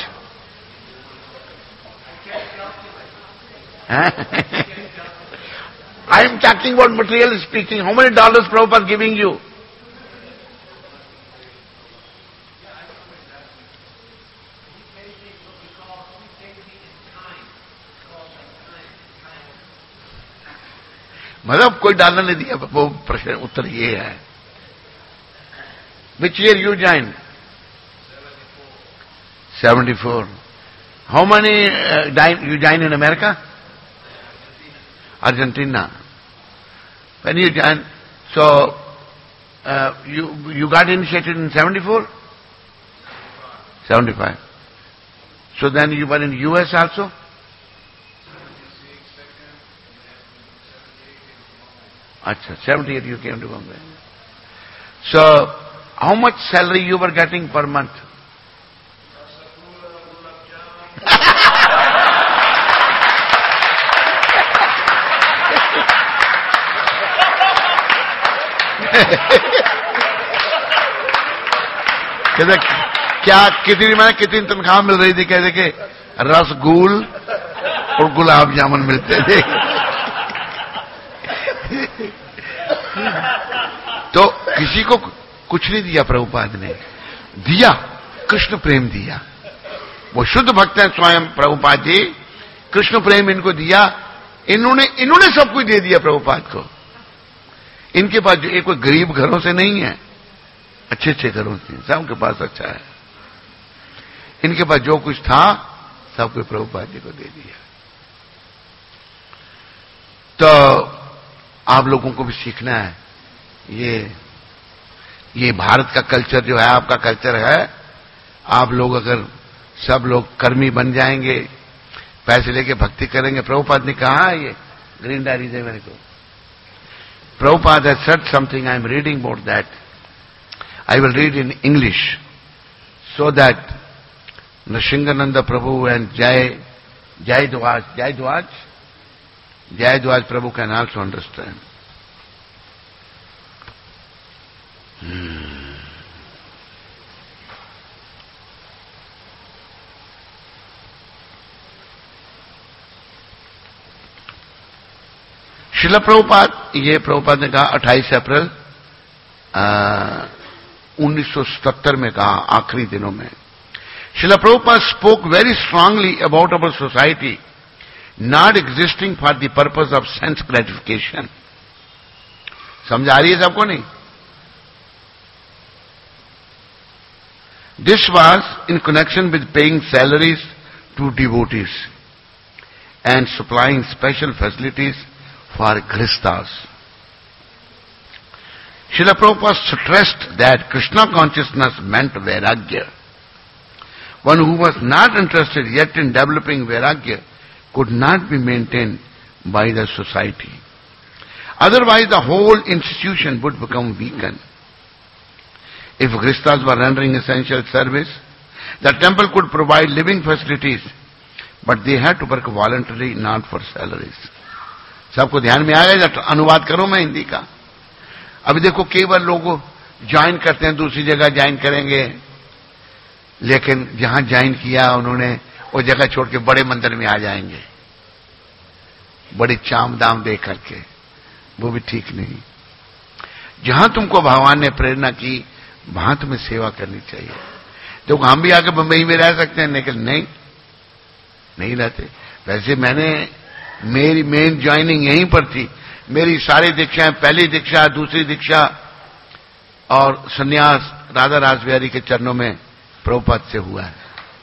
I am talking about material speaking. How many dollars Prabhupada giving you? मतलब कोई dollar नहीं दिया। वो प्रश्न उत्तर ये है। Which year you joined? 74. How many you joined in America? Argentina. When you joined, so you got initiated in 74? 75. So then you were in US also? Achha, 78 you came to Bombay. So how much salary you were getting per month? कहते क्या कितनी तनख्वाह मिल रही थी? कहते कि रसगुल और गुलाब जामुन मिलते थे। तो किसी को कुछ नहीं दिया प्रभुपाद ने, दिया कृष्ण प्रेम दिया। वो शुद्ध भक्त हैं स्वयं प्रभुपाद जी, कृष्ण प्रेम इनको दिया। इन्होंने सब कुछ दे दिया प्रभुपाद को। इनके पास जो कोई गरीब घरों से नहीं है, अच्छे अच्छे घरों से, सबके पास अच्छा है। इनके पास जो कुछ था सब कुछ प्रभुपाद जी को दे दिया। तो आप लोगों को भी सीखना है। ये भारत का कल्चर जो है, आपका कल्चर है। आप लोग अगर सब लोग कर्मी बन जाएंगे, पैसे लेके भक्ति करेंगे। प्रभुपाद ने कहा, ये ग्रीन डायरी दे मेरे को। Prabhupada has said something, I am reading about that. I will read in English so that Nrsingananda Prabhu and Jai Dwaj Prabhu can also understand. Srila Prabhupada, ये प्रभुपाद ने कहा 28 अप्रैल 1977 में कहा, आखिरी दिनों में। Srila Prabhupada spoke very strongly about our society not existing for the purpose of sense gratification. समझ आ रही है सबको? नहीं This was in connection with paying salaries to devotees and supplying special facilities for Gristas. Srila Prabhupada stressed that Krishna consciousness meant Vairagya. One who was not interested yet in developing Vairagya could not be maintained by the society. Otherwise the whole institution would become weakened. If Gristas were rendering essential service, the temple could provide living facilities, but they had to work voluntarily, not for salaries. सबको ध्यान में आ गया? अनुवाद करूं मैं हिंदी का? अभी देखो केवल लोग ज्वाइन करते हैं, दूसरी जगह ज्वाइन करेंगे, लेकिन जहां ज्वाइन किया उन्होंने वो जगह छोड़ के बड़े मंदिर में आ जाएंगे, बड़ी चाम दाम दे करके। वो भी ठीक नहीं। जहां तुमको भगवान ने प्रेरणा की वहां तुम्हें सेवा करनी चाहिए। तो हम भी आके बंबई में रह सकते हैं, लेकिन नहीं रहते। वैसे मेरी मेन ज्वाइनिंग यहीं पर थी। मेरी सारी दीक्षाएं, पहली दीक्षा, दूसरी दीक्षा और सन्यास राधा रास बिहारी के चरणों में प्रभुपाद से हुआ है।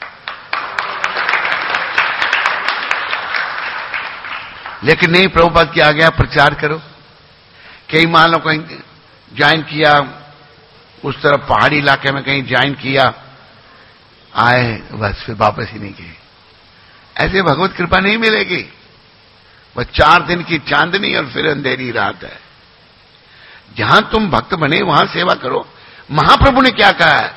लेकिन नहीं, प्रभुपाद की आ गया प्रचार करो। कई मान लो कहीं ज्वाइन किया, उस तरफ पहाड़ी इलाके में कहीं ज्वाइन किया, आए बस फिर वापस ही नहीं गए। ऐसे भगवत कृपा नहीं मिलेगी। वह 4 दिन की चांदनी और फिर अंधेरी रात है। जहां तुम भक्त बने वहां सेवा करो। महाप्रभु ने क्या कहा है?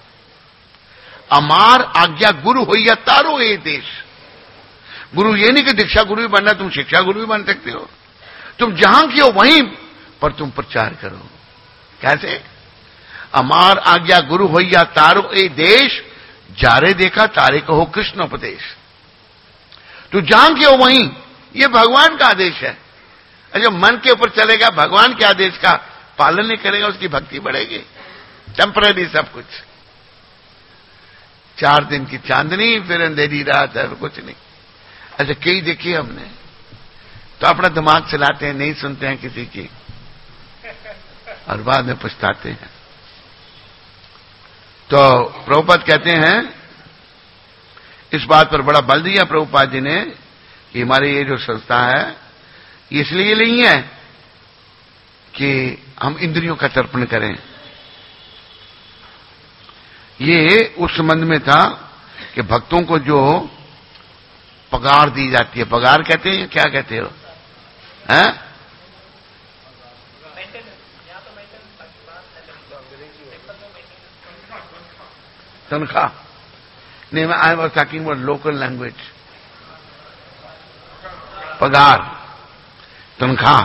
अमार आज्ञा गुरु हो या तारो ये देश। गुरु ये नहीं कि दीक्षा गुरु भी बनना, तुम शिक्षा गुरु भी बन सकते हो। तुम जहां की हो वहीं पर तुम प्रचार करो। कैसे? अमार आज्ञा गुरु हो या तारो ए देश, जारे देखा तारे को हो कृष्ण उपदेश। तू जहां की हो वहीं, ये भगवान का आदेश है। जब मन के ऊपर चलेगा, भगवान के आदेश का पालन नहीं करेगा, उसकी भक्ति बढ़ेगी। टेम्पररी सब कुछ। 4 दिन की चांदनी फिर अंधेरी रात है, कुछ नहीं। ऐसे कई देखिए हमने, तो अपना दिमाग चलाते हैं, नहीं सुनते हैं किसी की और बाद में पछताते हैं। तो प्रभुपाद कहते हैं, इस बात पर बड़ा बल दिया प्रभुपाद जी ने कि हमारी ये जो संस्था है इसलिए नहीं है कि हम इंद्रियों का तर्पण करें। ये उस संबंध में था कि भक्तों को जो पगार दी जाती है, पगार कहते हैं, क्या कहते हो? हैं? तनख्वाह नहीं, I was talking about local language. पगार, तनख्वाह।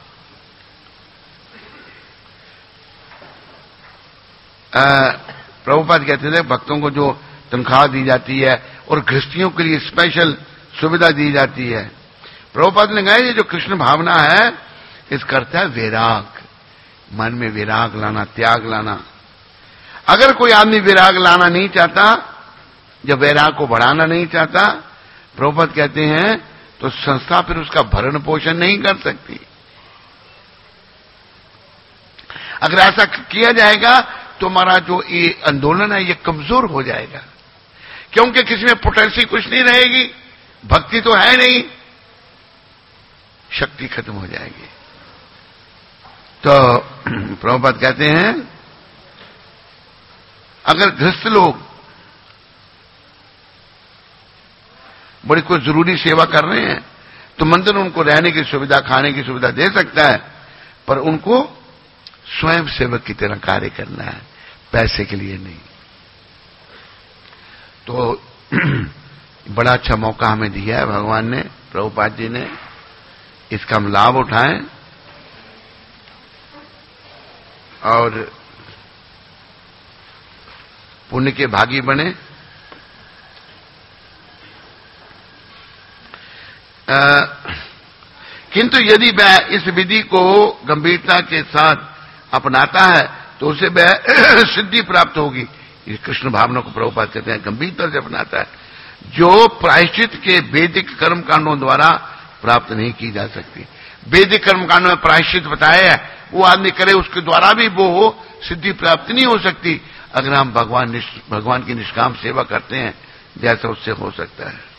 प्रभुपाद कहते थे भक्तों को जो तनख्वाह दी जाती है और गृहस्थियों के लिए स्पेशल सुविधा दी जाती है। प्रभुपाद ने कहा ये जो कृष्ण भावना है इसका अर्थ है विराग, मन में विराग लाना, त्याग लाना। अगर कोई आदमी विराग लाना नहीं चाहता, जब वैराग को बढ़ाना नहीं चाहता, प्रभुपाद कहते हैं तो संस्था फिर उसका भरण पोषण नहीं कर सकती। अगर ऐसा किया जाएगा तो हमारा जो ये आंदोलन है ये कमजोर हो जाएगा, क्योंकि किसी में पोटेंसी कुछ नहीं रहेगी, भक्ति तो है नहीं, शक्ति खत्म हो जाएगी। तो प्रभुपाद कहते हैं अगर गृहस्थ लोग बड़ी कोई जरूरी सेवा कर रहे हैं तो मंदिर उनको रहने की सुविधा, खाने की सुविधा दे सकता है, पर उनको स्वयं सेवक की तरह कार्य करना है, पैसे के लिए नहीं। तो बड़ा अच्छा मौका हमें दिया है भगवान ने, प्रभुपाद जी ने, इसका हम लाभ उठाएं और पुण्य के भागी बने। किंतु यदि वह इस विधि को गंभीरता के साथ अपनाता है तो उसे वह सिद्धि प्राप्त होगी। ये कृष्ण भावना को प्रभुपाद कहते हैं गंभीरता से अपनाता है, जो प्रायश्चित के वैदिक कर्म कांडों द्वारा प्राप्त नहीं की जा सकती। वैदिक कर्म कांडों में प्रायश्चित बताया है, वो आदमी करे उसके द्वारा भी वो सिद्धि प्राप्त नहीं हो सकती। अगर हम भगवान की निष्काम सेवा करते हैं जैसा उससे हो सकता है।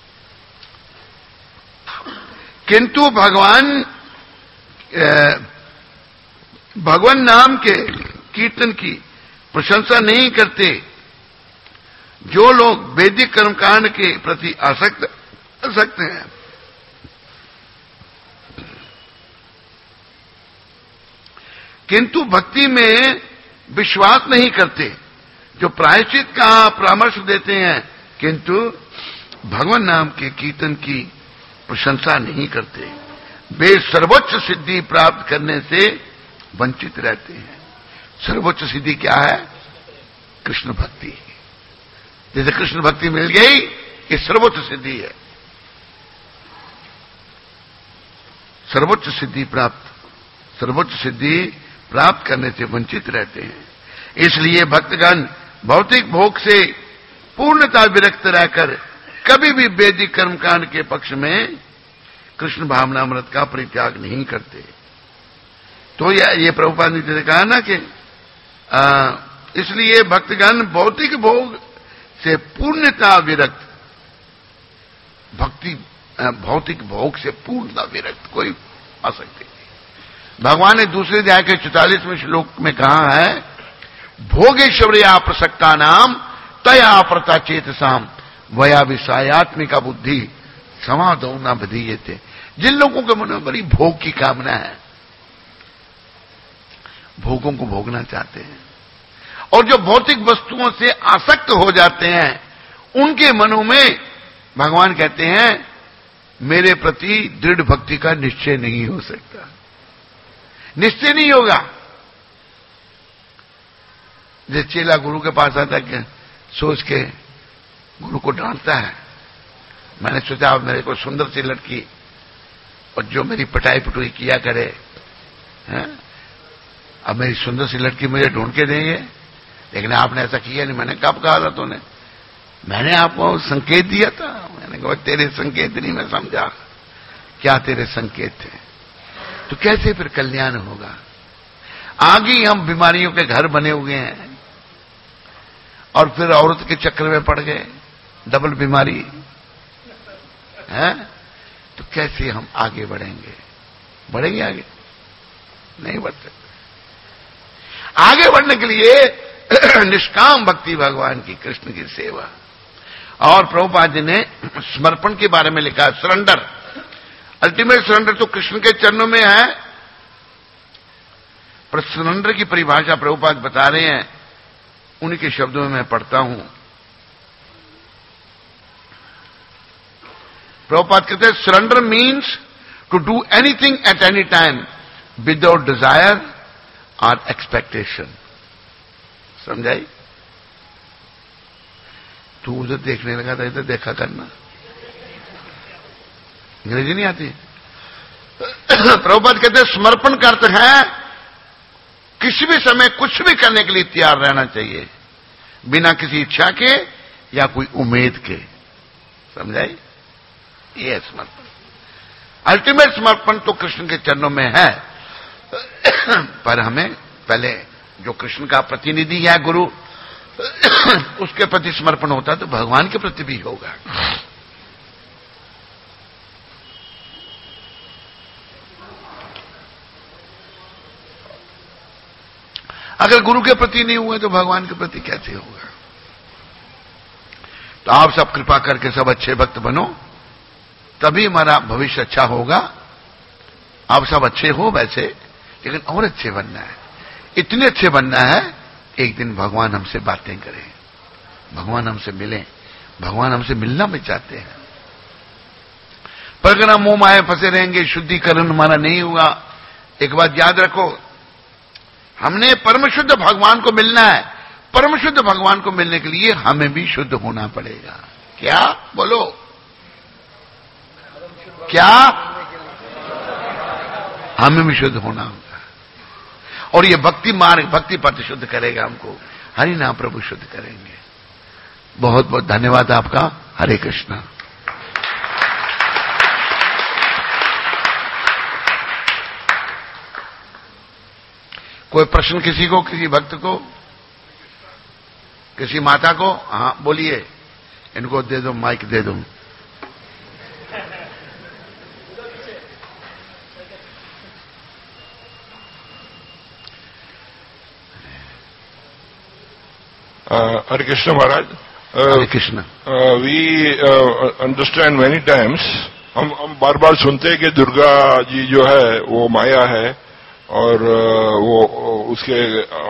किंतु भगवान नाम के कीर्तन की प्रशंसा नहीं करते जो लोग वैदिक कर्मकांड के प्रति आसक्त हैं। किंतु भक्ति में विश्वास नहीं करते, जो प्रायश्चित का परामर्श देते हैं किंतु भगवान नाम के कीर्तन की प्रशंसा नहीं करते, वे सर्वोच्च सिद्धि प्राप्त करने से वंचित रहते हैं। सर्वोच्च सिद्धि क्या है? कृष्ण भक्ति। जैसे कृष्ण भक्ति मिल गई, ये सर्वोच्च सिद्धि है। सर्वोच्च सिद्धि प्राप्त करने से वंचित रहते हैं। इसलिए भक्तगण भौतिक भोग से पूर्णतः विरक्त रहकर कभी भी वैदिक कर्मकांड के पक्ष में कृष्ण भावनामृत का परित्याग नहीं करते। तो ये प्रभुपाद ने कहा ना कि इसलिए भक्तगण भौतिक भोग से पूर्णतः विरक्त, भौतिक भोग से पूर्णतः विरक्त कोई आसक्ति नहीं। भगवान ने दूसरे अध्याय के 44वें श्लोक में कहा है, भोगेश्वर्या प्रसक्ता नाम तया प्रता चेतसाम वया विषयात्मिका बुद्धि समाधौ न बधीयते। जिन लोगों के मन में बड़ी भोग की कामना है, भोगों को भोगना चाहते हैं, और जो भौतिक वस्तुओं से आसक्त हो जाते हैं, उनके मनों में भगवान कहते हैं मेरे प्रति दृढ़ भक्ति का निश्चय नहीं हो सकता, निश्चय नहीं होगा। जैसे चेला गुरु के पास आता है, सोच के गुरु को डांटता है, मैंने सोचा अब मेरे को सुंदर सी लड़की और जो मेरी पटाई पुटुई किया करे, हैं? अब मेरी सुंदर सी लड़की मुझे ढूंढ के देंगे, लेकिन आपने ऐसा किया नहीं। मैंने कब कहा था तूने? मैंने आपको संकेत दिया था। मैंने कहा तेरे संकेत नहीं मैं समझा, क्या तेरे संकेत थे? तो कैसे फिर कल्याण होगा? आगे हम बीमारियों के घर बने हुए हैं और फिर औरत के चक्कर में पड़ गए, डबल बीमारी है, तो कैसे हम आगे बढ़ेंगे? बढ़ेंगे आगे? नहीं बढ़ सकते। आगे बढ़ने के लिए निष्काम भक्ति भगवान की, कृष्ण की सेवा। और प्रभुपाद जी ने समर्पण के बारे में लिखा है, सरेंडर, अल्टीमेट सरेंडर तो कृष्ण के चरणों में है। पर सरेंडर की परिभाषा प्रभुपाद बता रहे हैं, उन्हीं के शब्दों में मैं पढ़ता हूं। प्रभुपाद कहते हैं surrender means to do anything at any time without desire और एक्सपेक्टेशन। समझाई? तू उधर देखने लगा था, इधर देखा करना। अंग्रेजी नहीं आती? प्रभुपाद कहते हैं समर्पण करते हैं किसी भी समय कुछ भी करने के लिए तैयार रहना चाहिए, बिना किसी इच्छा के या कोई उम्मीद के। समझाई? ये है समर्पण। अल्टीमेट समर्पण तो कृष्ण के चरणों में है, पर हमें पहले जो कृष्ण का प्रतिनिधि है गुरु, उसके प्रति समर्पण होता तो भगवान के प्रति भी होगा। अगर गुरु के प्रति नहीं हुए तो भगवान के प्रति कैसे होगा? तो आप सब कृपा करके सब अच्छे भक्त बनो, तभी हमारा भविष्य अच्छा होगा। आप सब अच्छे हो वैसे, लेकिन और अच्छे बनना है। इतने अच्छे बनना है एक दिन भगवान हमसे बातें करें, भगवान हमसे मिलें। भगवान हमसे मिलना भी चाहते हैं, पर अगर हम मोह माया फंसे रहेंगे, शुद्धिकरण हमारा नहीं हुआ। एक बात याद रखो, हमने परम शुद्ध भगवान को मिलना है। परम शुद्ध भगवान को मिलने के लिए हमें भी शुद्ध होना पड़ेगा। क्या बोलो? क्या? हमें भी शुद्ध होना होगा। और ये भक्ति मार्ग, भक्ति पथ शुद्ध करेगा हमको। हरि नाम प्रभु शुद्ध करेंगे। बहुत बहुत धन्यवाद आपका। हरे कृष्णा। कोई प्रश्न किसी को, किसी भक्त को? किसी माता को, हाँ बोलिए, इनको दे दो, माइक दे दो। Hare Krishna Maharaj. Hare Krishna. We understand many times, हम बार बार सुनते हैं कि दुर्गा जी जो है वो माया है और वो उसके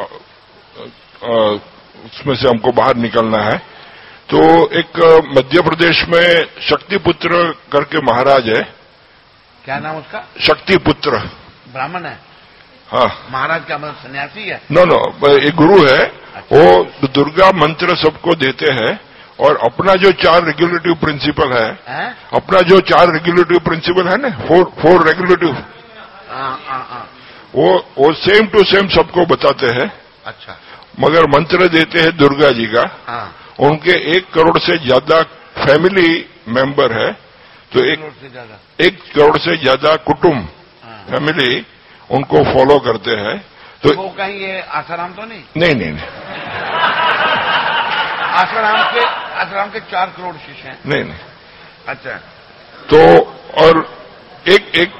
उसमें से हमको बाहर निकलना है। तो एक मध्य प्रदेश में शक्तिपुत्र करके महाराज है। क्या नाम उसका? शक्तिपुत्र। ब्राह्मण है? हाँ। महाराज का मतलब सन्यासी है? नो, एक गुरु है। अच्छा। वो दुर्गा मंत्र सबको देते हैं और अपना जो 4 रेगुलेटिव प्रिंसिपल है, अपना जो 4 रेगुलेटिव प्रिंसिपल है ना, 4 रेगुलेटिव, वो सेम टू सेम सबको बताते हैं। अच्छा। मगर मंत्र देते हैं दुर्गा जी का। उनके 1 करोड़ से ज्यादा फैमिली मेंबर है, तो 1 करोड़ से ज्यादा कुटुंब, फैमिली उनको फॉलो करते हैं। तो वो कहीं ये आसाराम तो नहीं? नहीं। आसाराम के 4 करोड़ शिष्य हैं? नहीं। अच्छा। तो और एक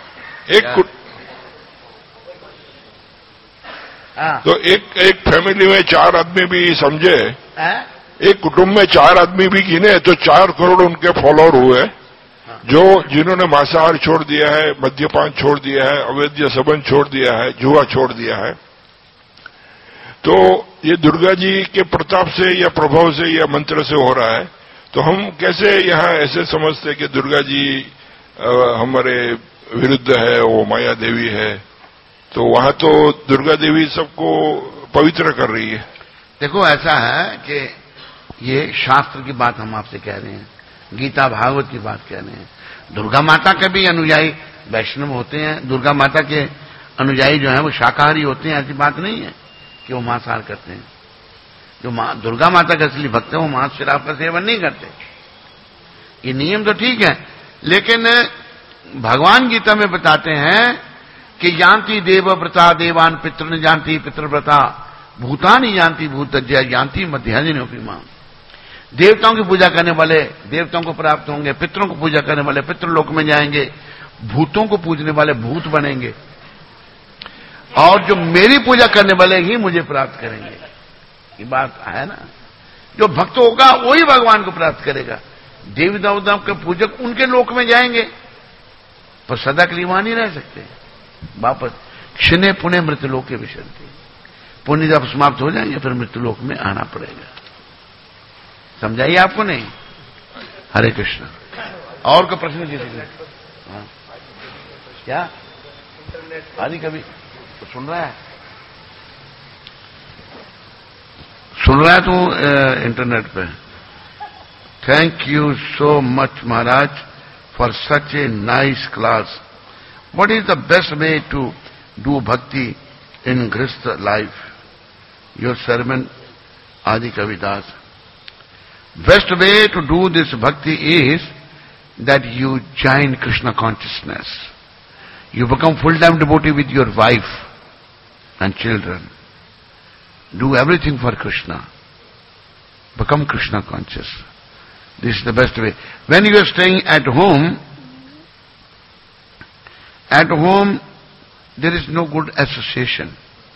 तो एक फैमिली में 4 आदमी भी समझे, एक कुटुंब में 4 आदमी भी गिने तो 4 करोड़ उनके फॉलोअर हुए, जो जिन्होंने मांसाहार छोड़ दिया है, मद्यपान छोड़ दिया है, अवैध संबंध छोड़ दिया है, जुआ छोड़ दिया है। तो ये दुर्गा जी के प्रताप से या प्रभाव से या मंत्र से हो रहा है। तो हम कैसे यहाँ ऐसे समझते कि दुर्गा जी हमारे विरुद्ध है, वो माया देवी है? तो वहां तो दुर्गा देवी सबको पवित्र कर रही है। देखो ऐसा है कि ये शास्त्र की बात हम आपसे कह रहे हैं, गीता भागवत की बात कह रहे हैं। दुर्गा माता के भी अनुयायी वैष्णव होते हैं, दुर्गा माता के अनुयायी जो है वो शाकाहारी होते हैं, ऐसी बात नहीं है कि वो मांसाहार करते हैं। जो दुर्गा माता के असली भक्त है वो मांस शराब का सेवन नहीं करते। ये नियम तो ठीक है, लेकिन भगवान गीता में बताते हैं कि जानती देवव्रता देवान पितृ न जानती पितृव्रता भूतानि जानती भूतज्ञा जानती मध्याजिनोपि मां। देवताओं की पूजा करने वाले देवताओं को प्राप्त होंगे, पितरों को पूजा करने वाले पितृलोक में जाएंगे, भूतों को पूजने वाले भूत बनेंगे, और जो मेरी पूजा करने वाले ही मुझे प्राप्त करेंगे। ये बात है ना, जो भक्त होगा वही भगवान को प्राप्त करेगा। देवी देवताओं के पूजक उनके लोक में जाएंगे, पर सदा के लिए वहां नहीं रह सकते। वापस क्षिणे पुण्य मृत्युलोक के विशंति, पुण्य जब समाप्त हो जाएंगे फिर मृत्युलोक में आना पड़ेगा। समझाइए आपको? नहीं। हरे कृष्ण। और का प्रश्न किसी ने? हाँ। क्या आदि कभी तो सुन रहा है तो इंटरनेट पे। Thank you so much Maharaj for such a nice class. What is the best way to do bhakti in grihastha life? Your sermon Adi Kavidas. Best way to do this bhakti is that you join Krishna consciousness. You become full-time devotee with your wife and children. Do everything for Krishna. Become Krishna conscious. This is the best way. When you are staying at home there is no good association.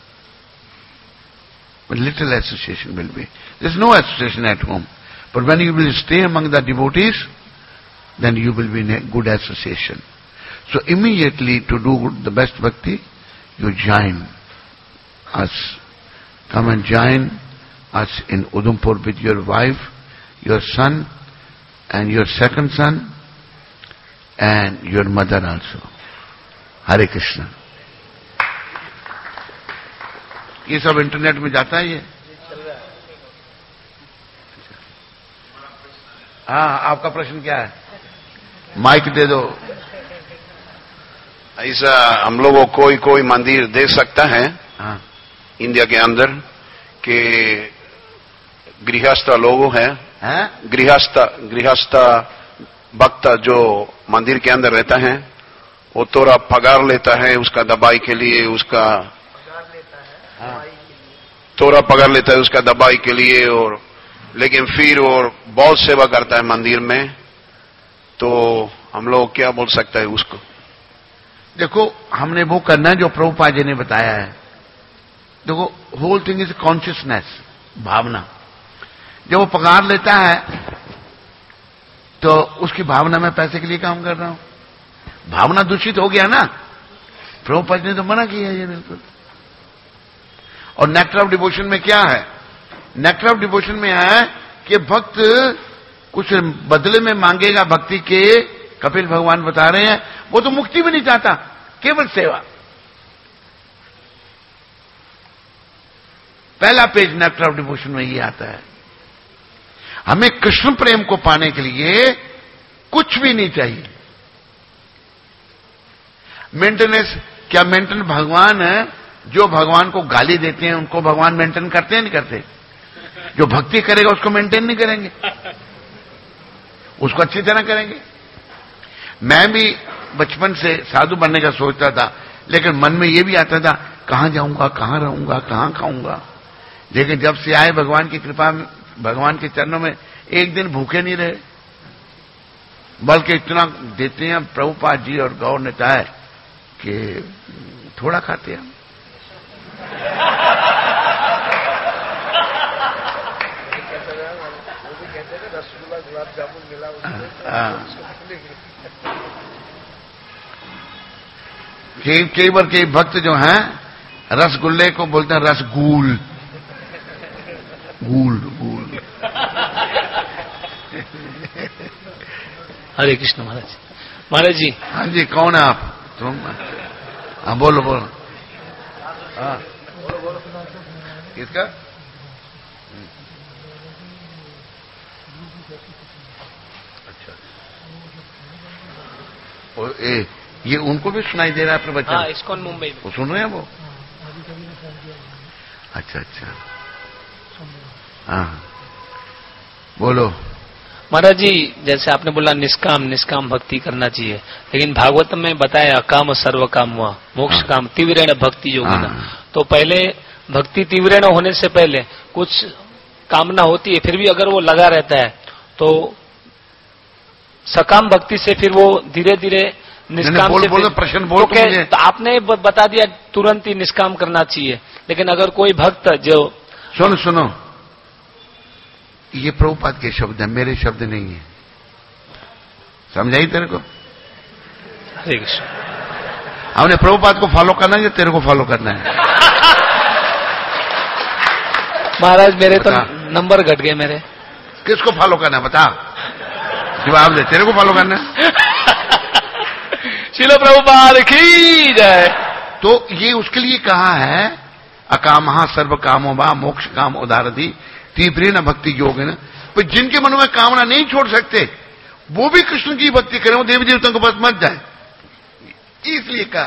But little association will be. There is no association at home. But when you will stay among the devotees, then you will be in a good association. So immediately to do the best bhakti, you join us. Come and join us in Udhampur with your wife, your son, and your second son, and your mother also. Hare Krishna. ये सब internet में जाता है ये? हाँ, आपका प्रश्न क्या है? माइक दे दो। ऐसा हम लोगों कोई मंदिर देख सकता है हाँ। इंडिया के अंदर के गृहस्थ लोग हैं, गृहस्थ भक्त जो मंदिर के अंदर रहता है, वो थोड़ा पगार लेता है उसका दवाई के लिए, उसका थोड़ा पकड़ लेता है उसका दवाई के लिए, और लेकिन फिर वो बहुत सेवा करता है मंदिर में, तो हम लोग क्या बोल सकते हैं उसको? देखो, हमने वो करना है जो प्रभुपाद जी ने बताया है। देखो, होल थिंग इज कॉन्शियसनेस, भावना। जब वो पगार लेता है तो उसकी भावना में पैसे के लिए काम कर रहा हूं, भावना दूषित हो गया ना। प्रभुपाद ने तो मना किया है ये बिल्कुल। और नेक्टर ऑफ डिवोशन में क्या है? नेक्टर ऑफ डिवोशन में है कि भक्त कुछ बदले में मांगेगा भक्ति के, कपिल भगवान बता रहे हैं, वो तो मुक्ति भी नहीं चाहता, केवल सेवा। पहला पेज नेक्टर ऑफ डिवोशन में ये आता है। हमें कृष्ण प्रेम को पाने के लिए कुछ भी नहीं चाहिए। मेंटेनेंस क्या? मेंटेन भगवान है, जो भगवान को गाली देते हैं उनको भगवान मेंटेन करते हैं, नहीं करते? जो भक्ति करेगा उसको मेंटेन नहीं करेंगे, उसको अच्छी तरह करेंगे। मैं भी बचपन से साधु बनने का सोचता था, लेकिन मन में यह भी आता था कहां जाऊंगा, कहां रहूंगा, कहां खाऊंगा। लेकिन जब से आए भगवान की कृपा, भगवान के चरणों में, एक दिन भूखे नहीं रहे, बल्कि इतना देते हैं प्रभुपाद जी और गौर नेता है कि थोड़ा खाते हैं। कई बार कई भक्त जो हैं रसगुल्ले को बोलते हैं रसगुल, गूल गूल। हरे कृष्ण महाराज। महाराज जी। हाँ जी, कौन है आप? तुम? हाँ, बोलो बोलो। हाँ, किसका? अच्छा, ये उनको भी सुनाई दे रहा है प्रवचन? हाँ, इस्कॉन मुंबई में। वो सुन रहे हैं वो? अच्छा अच्छा, हाँ बोलो। महाराज जी, जैसे आपने बोला निष्काम भक्ति करना चाहिए, लेकिन भागवत में बताया अकाम सर्व काम हुआ मोक्ष काम तीव्रेण भक्ति योगिना। तो पहले भक्ति तीव्रेण होने से पहले कुछ कामना होती है, फिर भी अगर वो लगा रहता है तो सकाम भक्ति से फिर वो धीरे धीरे निष्काम से प्रश्न बोल तो आपने बता दिया तुरंत ही निष्काम करना चाहिए, लेकिन अगर कोई भक्त जो सुनो, ये प्रभुपाद के शब्द है, मेरे शब्द नहीं है। समझाई तेरे को? हरे कृष्ण। हमने प्रभुपाद को फॉलो करना है या तेरे को फॉलो करना है? महाराज मेरे तो नंबर घट गए मेरे। किसको फॉलो करना है बता, जवाब दे। तेरे को फॉलो करना है? श्रील प्रभुपाद की जय। तो ये उसके लिए कहा है अकामहा सर्व कामो बा मोक्ष काम उदारधि तीव्रेण भक्ति योग है ना। तो जिनके मन में कामना नहीं छोड़ सकते वो भी कृष्ण की भक्ति करें, वो देवी देवताओं के पास मत जाए, इसलिए कहा।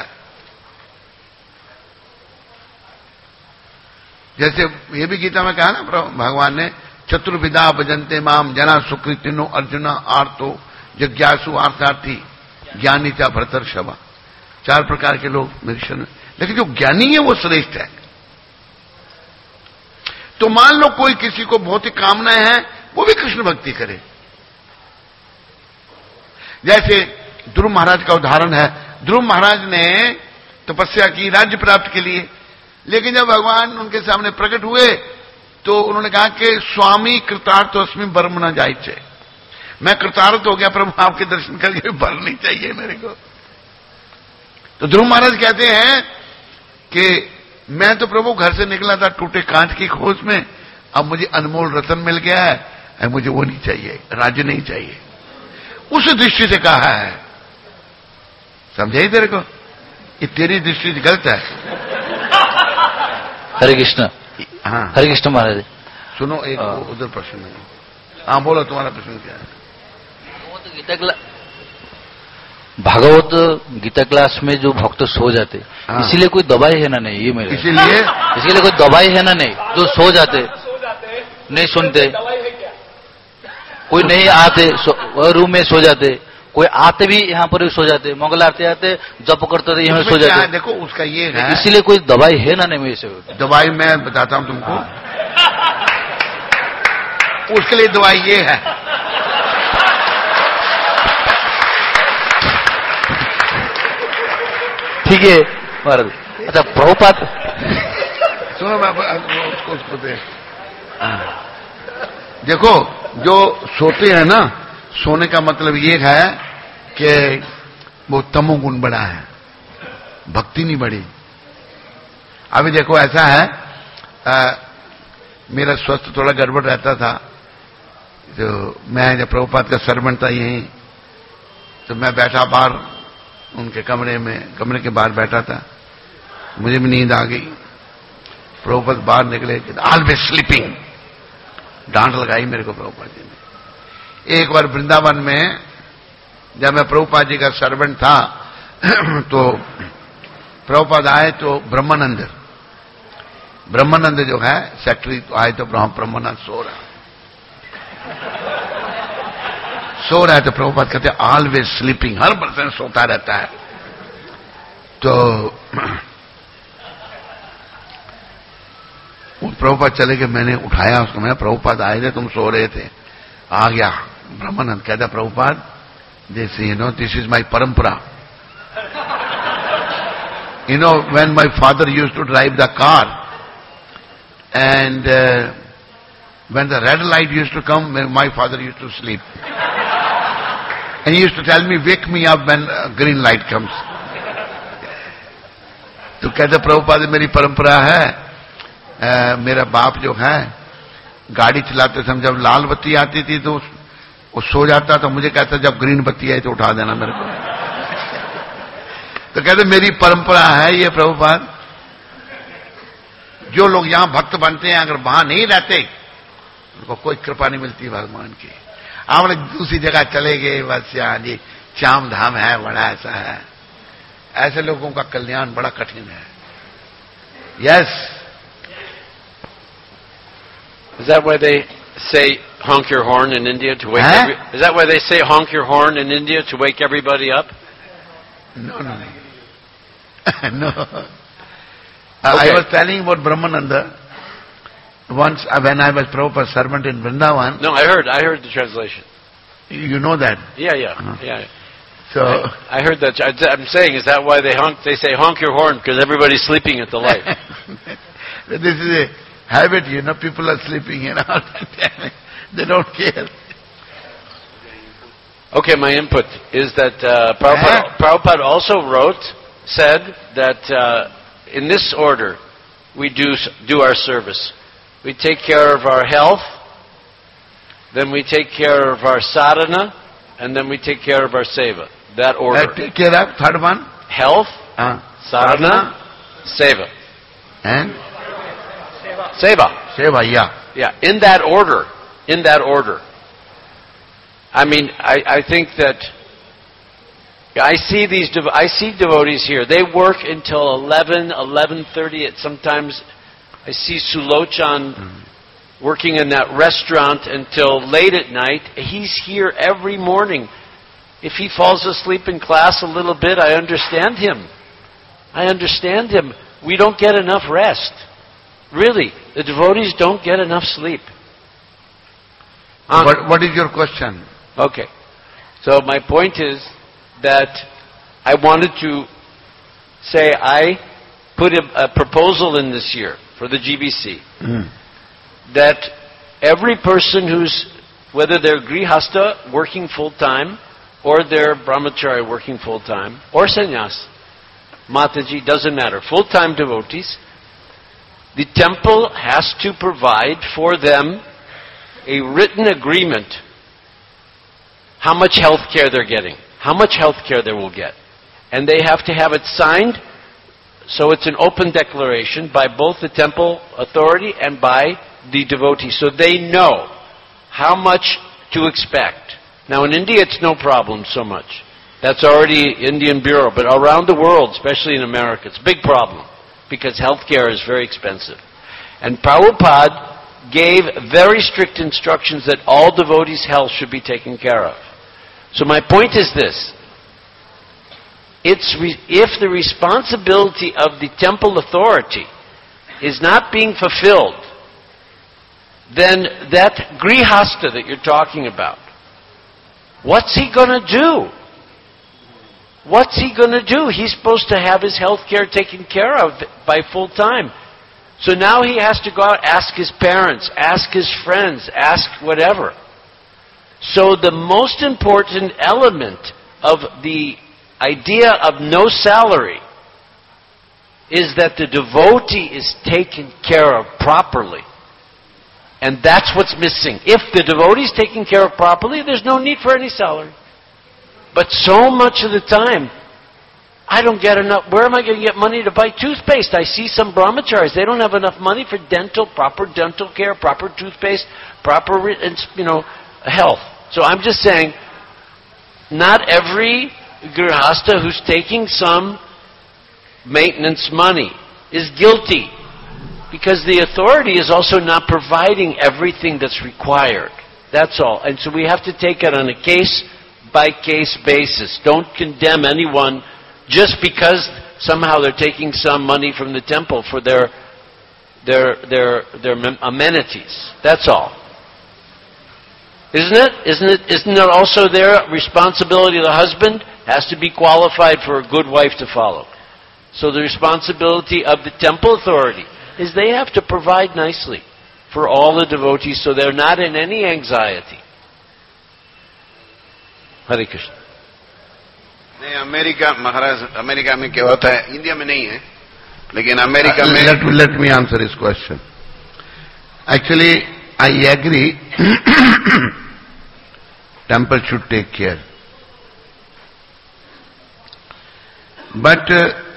जैसे ये भी गीता में कहा ना भगवान ने, चतुर्विधा भजन्ते माम जना सुकृतिनो अर्जुन आर्तो जिज्ञासु आर्थार्थी ज्ञानी चा भरतर्षभा। 4 प्रकार के लोग मेरे शरण, लेकिन जो ज्ञानी है वो श्रेष्ठ है। तो मान लो कोई किसी को भौतिक कामनाएं हैं, वो भी कृष्ण भक्ति करे। जैसे ध्रुव महाराज का उदाहरण है। ध्रुव महाराज ने तपस्या की राज्य प्राप्त के लिए, लेकिन जब भगवान उनके सामने प्रकट हुए तो उन्होंने कहा कि स्वामी कृतार्थ अस्मि बर्म न जाइचे, मैं कृतार्थ हो गया प्रभु, आपके दर्शन करके बर नहीं चाहिए मेरे को। तो ध्रुव महाराज कहते हैं कि मैं तो प्रभु घर से निकला था टूटे कांच की खोज में, अब मुझे अनमोल रतन मिल गया है, मुझे वो नहीं चाहिए, राज्य नहीं चाहिए। उस दृष्टि से कहा है। समझाई तेरे को? ये तेरी दृष्टि गलत है। हरे कृष्ण। हाँ, हरे कृष्ण महाराज। सुनो, एक उधर प्रश्न है। हाँ बोलो, तुम्हारा प्रश्न क्या है? भागवत गीता क्लास में जो भक्त सो जाते, इसीलिए कोई दवाई है ना नहीं, ये मेरे इसीलिए कोई दवाई है ना नहीं, जो सो जाते नहीं सुनते, कोई नहीं आते रूम में सो जाते, कोई आते भी यहाँ पर सो जाते, मंगल आरती आते, जप करते थे यहाँ सो जाते। देखो उसका ये है, इसीलिए कोई दवाई है ना नहीं मेरे से। दवाई मैं बताता हूँ तुमको, उसके लिए दवाई ये है। ठीक है महाराज। अच्छा प्रभुपाद सुनो, उसको देखो, जो सोते हैं ना, सोने का मतलब ये है कि वो तमोगुण बढ़ा है, भक्ति नहीं बढ़ी। अभी देखो ऐसा है, मेरा स्वास्थ्य थोड़ा गड़बड़ रहता था, तो मैं जब प्रभुपाद का सर्वेंट था यहीं, तो मैं बैठा बाहर उनके कमरे के बाहर बैठा था, मुझे भी नींद आ गई। प्रभुपाद बाहर निकले, ऑलवेज स्लीपिंग, डांट लगाई मेरे को प्रभुपाद जी ने। एक बार वृंदावन में जब मैं प्रभुपाद जी का सर्वेंट था तो प्रभुपाद आए तो ब्रह्मानंद जो है सेक्रेटरी, तो आए तो ब्रह्मानंद सो रहा है, तो प्रभुपाद कहते ऑलवेज स्लीपिंग, हर पर्सन सोता रहता है। तो प्रभुपाद चले गए, मैंने उठाया उसको, मैंने प्रभुपाद आए थे, तुम सो रहे थे। आ गया ब्रह्मानंद, कहता Prabhupada this is my parampara. When my father used to drive the car and when the red light used to come, my father used to sleep and he used to tell me wake me up when green light comes. तो कहते प्रभुपाद मेरी परंपरा है, मेरा बाप जो है गाड़ी चलाते समय जब लाल बत्ती आती थी तो वो सो जाता, तो मुझे कहता जब ग्रीन बत्ती आई तो उठा देना मेरे को। तो कहते मेरी परंपरा है ये प्रभुपाद, जो लोग यहां भक्त बनते हैं अगर वहां नहीं रहते उनको कोई कृपा नहीं मिलती भगवान की। आप लोग दूसरी जगह चले गए, बस यहाँ जी चाम धाम है, बड़ा ऐसा है, ऐसे लोगों का कल्याण बड़ा कठिन है। Yes. Is that why they say honk your horn in India to wake is that why they say honk your horn in India to wake everybody up? No. No. Okay. I was telling about Brahmananda once when I was Prabhupada's servant in Vrindavan. No, I heard the translation. You know that? Yeah. So I heard that. I'm saying, is that why they say honk your horn because everybody's sleeping at the light? This is a habit, people are sleeping and all that. They don't care. Okay, my input is that Prabhupada also said that in this order we do our service. We take care of our health, then we take care of our sadhana, and then we take care of our seva. That order. Take care of third one? Health, sadhana, seva. And? Seva, yeah. Yeah, in that order. I mean, I think that I see devotees here. They work until 11:30. Sometimes I see Sulochan working in that restaurant until late at night. He's here every morning. If he falls asleep in class a little bit, I understand him. We don't get enough rest. Really, the devotees don't get enough sleep. What is your question? Okay. So my point is that I wanted to say I put a proposal in this year for the GBC that every person whether they're grihastha working full-time or they're brahmachari working full-time or sannyas, Mataji, doesn't matter, full-time devotees, the temple has to provide for them a written agreement how much health care they're getting, how much health care they will get. And they have to have it signed, so it's an open declaration by both the temple authority and by the devotee, so they know how much to expect. Now in India it's no problem so much. That's already Indian Bureau, but around the world, especially in America, it's a big problem because healthcare is very expensive. And Prabhupada gave very strict instructions that all devotees' health should be taken care of. So my point is this. If the responsibility of the temple authority is not being fulfilled, then that grihasta that you're talking about, what's he going to do? What's he going to do? He's supposed to have his health care taken care of by full time. So now he has to go out, ask his parents, ask his friends, ask whatever. So the most important element of the idea of no salary is that the devotee is taken care of properly. And that's what's missing. If the devotee is taken care of properly, there's no need for any salary. But so much of the time, I don't get enough. Where am I going to get money to buy toothpaste? I see some brahmacharis. They don't have enough money for proper dental care, proper toothpaste, proper, health. So I'm just saying, not every grihasta who's taking some maintenance money is guilty, because the authority is also not providing everything that's required. That's all. And so we have to take it on a case-by-case basis. Don't condemn anyone just because somehow they're taking some money from the temple for their amenities. That's all. Isn't it also their responsibility? The husband has to be qualified for a good wife to follow. So the responsibility of the temple authority is they have to provide nicely for all the devotees so they're not in any anxiety. Hare Krishna. नहीं, America में क्या होता है, India में नहीं है, लेकिन America में let me answer this question. Actually, I agree. Temple should take care, but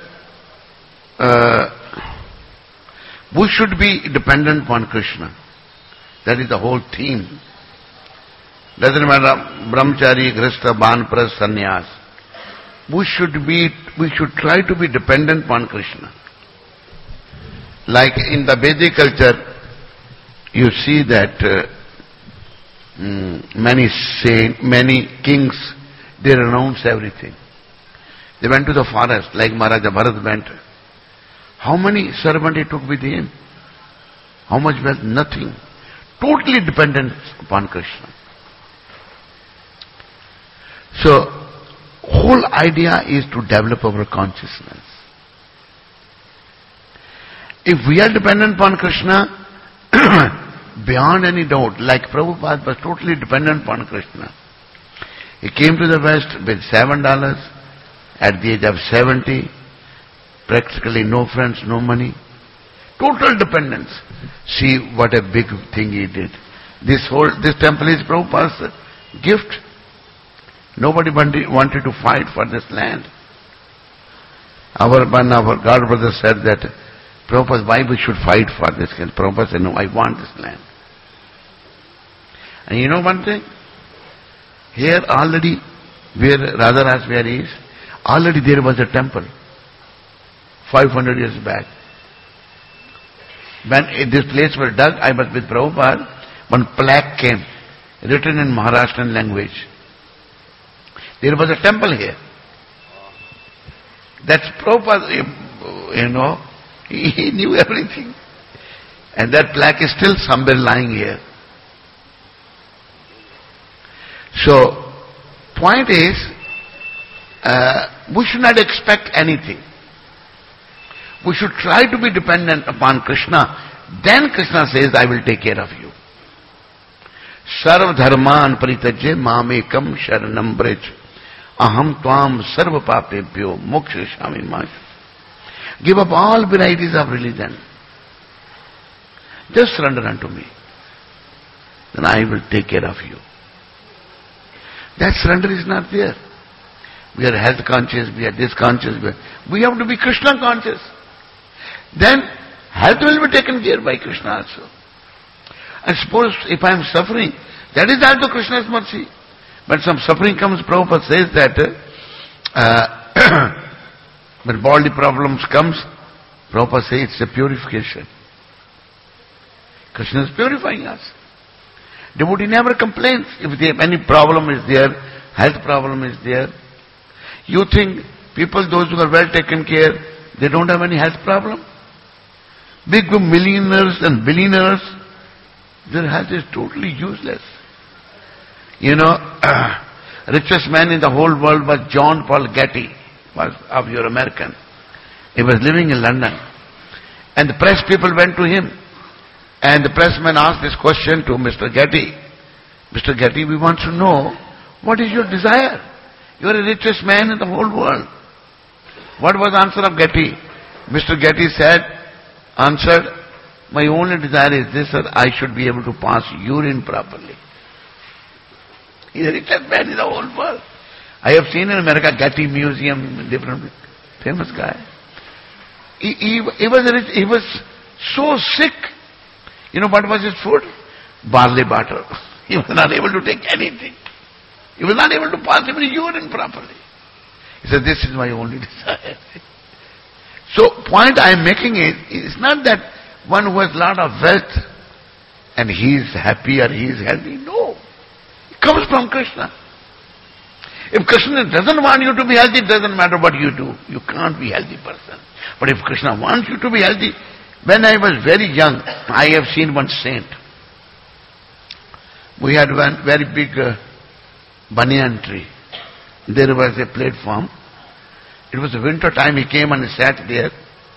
we should be dependent upon Krishna. That is the whole theme. Doesn't matter brahmachari, grihastha, banpras, sannyas. We should try to be dependent upon Krishna. Like in the Vedic culture, you see that many kings, they renounce everything. They went to the forest, like Maharaja Bharat went. How many servants he took with him? How much wealth? Nothing. Totally dependent upon Krishna. So, whole idea is to develop our consciousness. If we are dependent upon Krishna, beyond any doubt, like Prabhupada was totally dependent upon Krishna. He came to the West with $7 at the age of 70, practically no friends, no money. Total dependence. See what a big thing he did. This temple is Prabhupada's gift. Nobody wanted to fight for this land. Our God brother said that, Prabhupada, why we should fight for this land? Prabhupada said, no, I want this land. And you know one thing? Here already, where Radharaj where he is, already there was a temple. 500 years back. When this place was dug, I was with Prabhupada, one plaque came, written in Maharashtrian language. There was a temple here. That's Prabhupada, he knew everything. And that plaque is still somewhere lying here. So, point is, we should not expect anything. We should try to be dependent upon Krishna. Then Krishna says, I will take care of you. Sarva dharman paritajya mamekam sharanam braj. Aham tvam sarva papebhyo mokshashami mash. Give up all varieties of religion. Just surrender unto me. Then I will take care of you. That surrender is not there. We are health conscious, we are this conscious. We have to be Krishna conscious. Then health will be taken care by Krishna also. And suppose if I am suffering, that is also Krishna's mercy. When some suffering comes, Prabhupada says that when bodily problems comes, Prabhupada says it's a purification. Krishna is purifying us. Devotee never complains. If any problem is there, health problem is there. You think people, those who are well taken care, they don't have any health problem? Big millionaires and billionaires, their health is totally useless. You know, richest man in the whole world was John Paul Getty, was of your American. He was living in London. And the press people went to him. And the pressman asked this question to Mr. Getty. Mr. Getty, we want to know, what is your desire? You are the richest man in the whole world. What was the answer of Getty? Mr. Getty answered, my only desire is this, that I should be able to pass urine properly. He is the richest man in the whole world. I have seen in America Getty Museum, different famous guy. He was so sick. You know what was his food? Barley butter. He was not able to take anything. He was not able to pass even urine properly. He said, this is my only desire. So, point I am making is not that one who has a lot of wealth and he is happy or he is healthy. No. It comes from Krishna. If Krishna doesn't want you to be healthy, it doesn't matter what you do. You can't be a healthy person. But if Krishna wants you to be healthy, when I was very young, I have seen one saint. We had one very big banyan tree. There was a platform. It was winter time. He came and he sat there.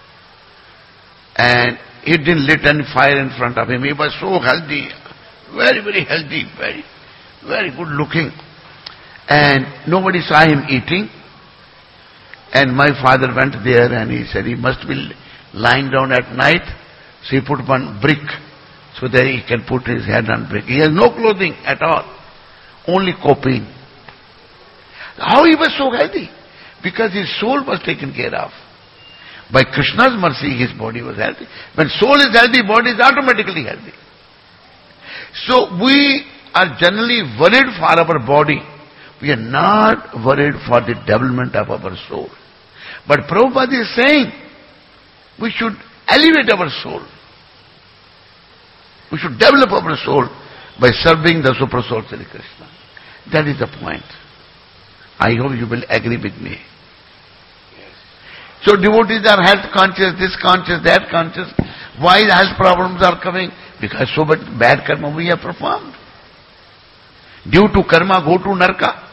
And he didn't lit any fire in front of him. He was so healthy, very, very healthy, very, very good looking. And nobody saw him eating. And my father went there and he said he must be lying down at night. So he put one brick so that he can put his head on brick. He has no clothing at all. Only coping. How he was so healthy? Because his soul was taken care of. By Krishna's mercy, his body was healthy. When soul is healthy, body is automatically healthy. So we are generally worried for our body. We are not worried for the development of our soul. But Prabhupada is saying, we should elevate our soul. We should develop our soul by serving the Super Soul Sri Krishna. That is the point. I hope you will agree with me. So devotees are health conscious, this conscious, that conscious. Why the health problems are coming? Because so much bad karma we have performed. Due to karma, go to narka.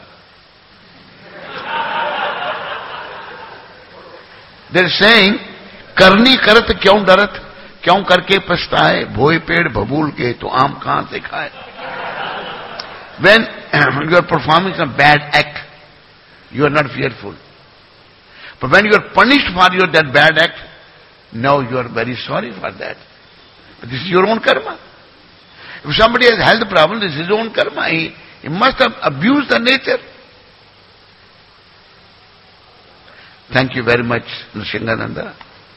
They are saying, करनी करत क्यों डरत, क्यों करके पछताए, भोए पेड़ बबूल के तो आम कहां से खाए. When you are performing some bad act, you are not fearful. But when you are punished for that bad act, now you are very sorry for that. But this is your own karma. If somebody has health problem, this is his own karma. He must have abused the nature. Thank you very much, Nrsingananda.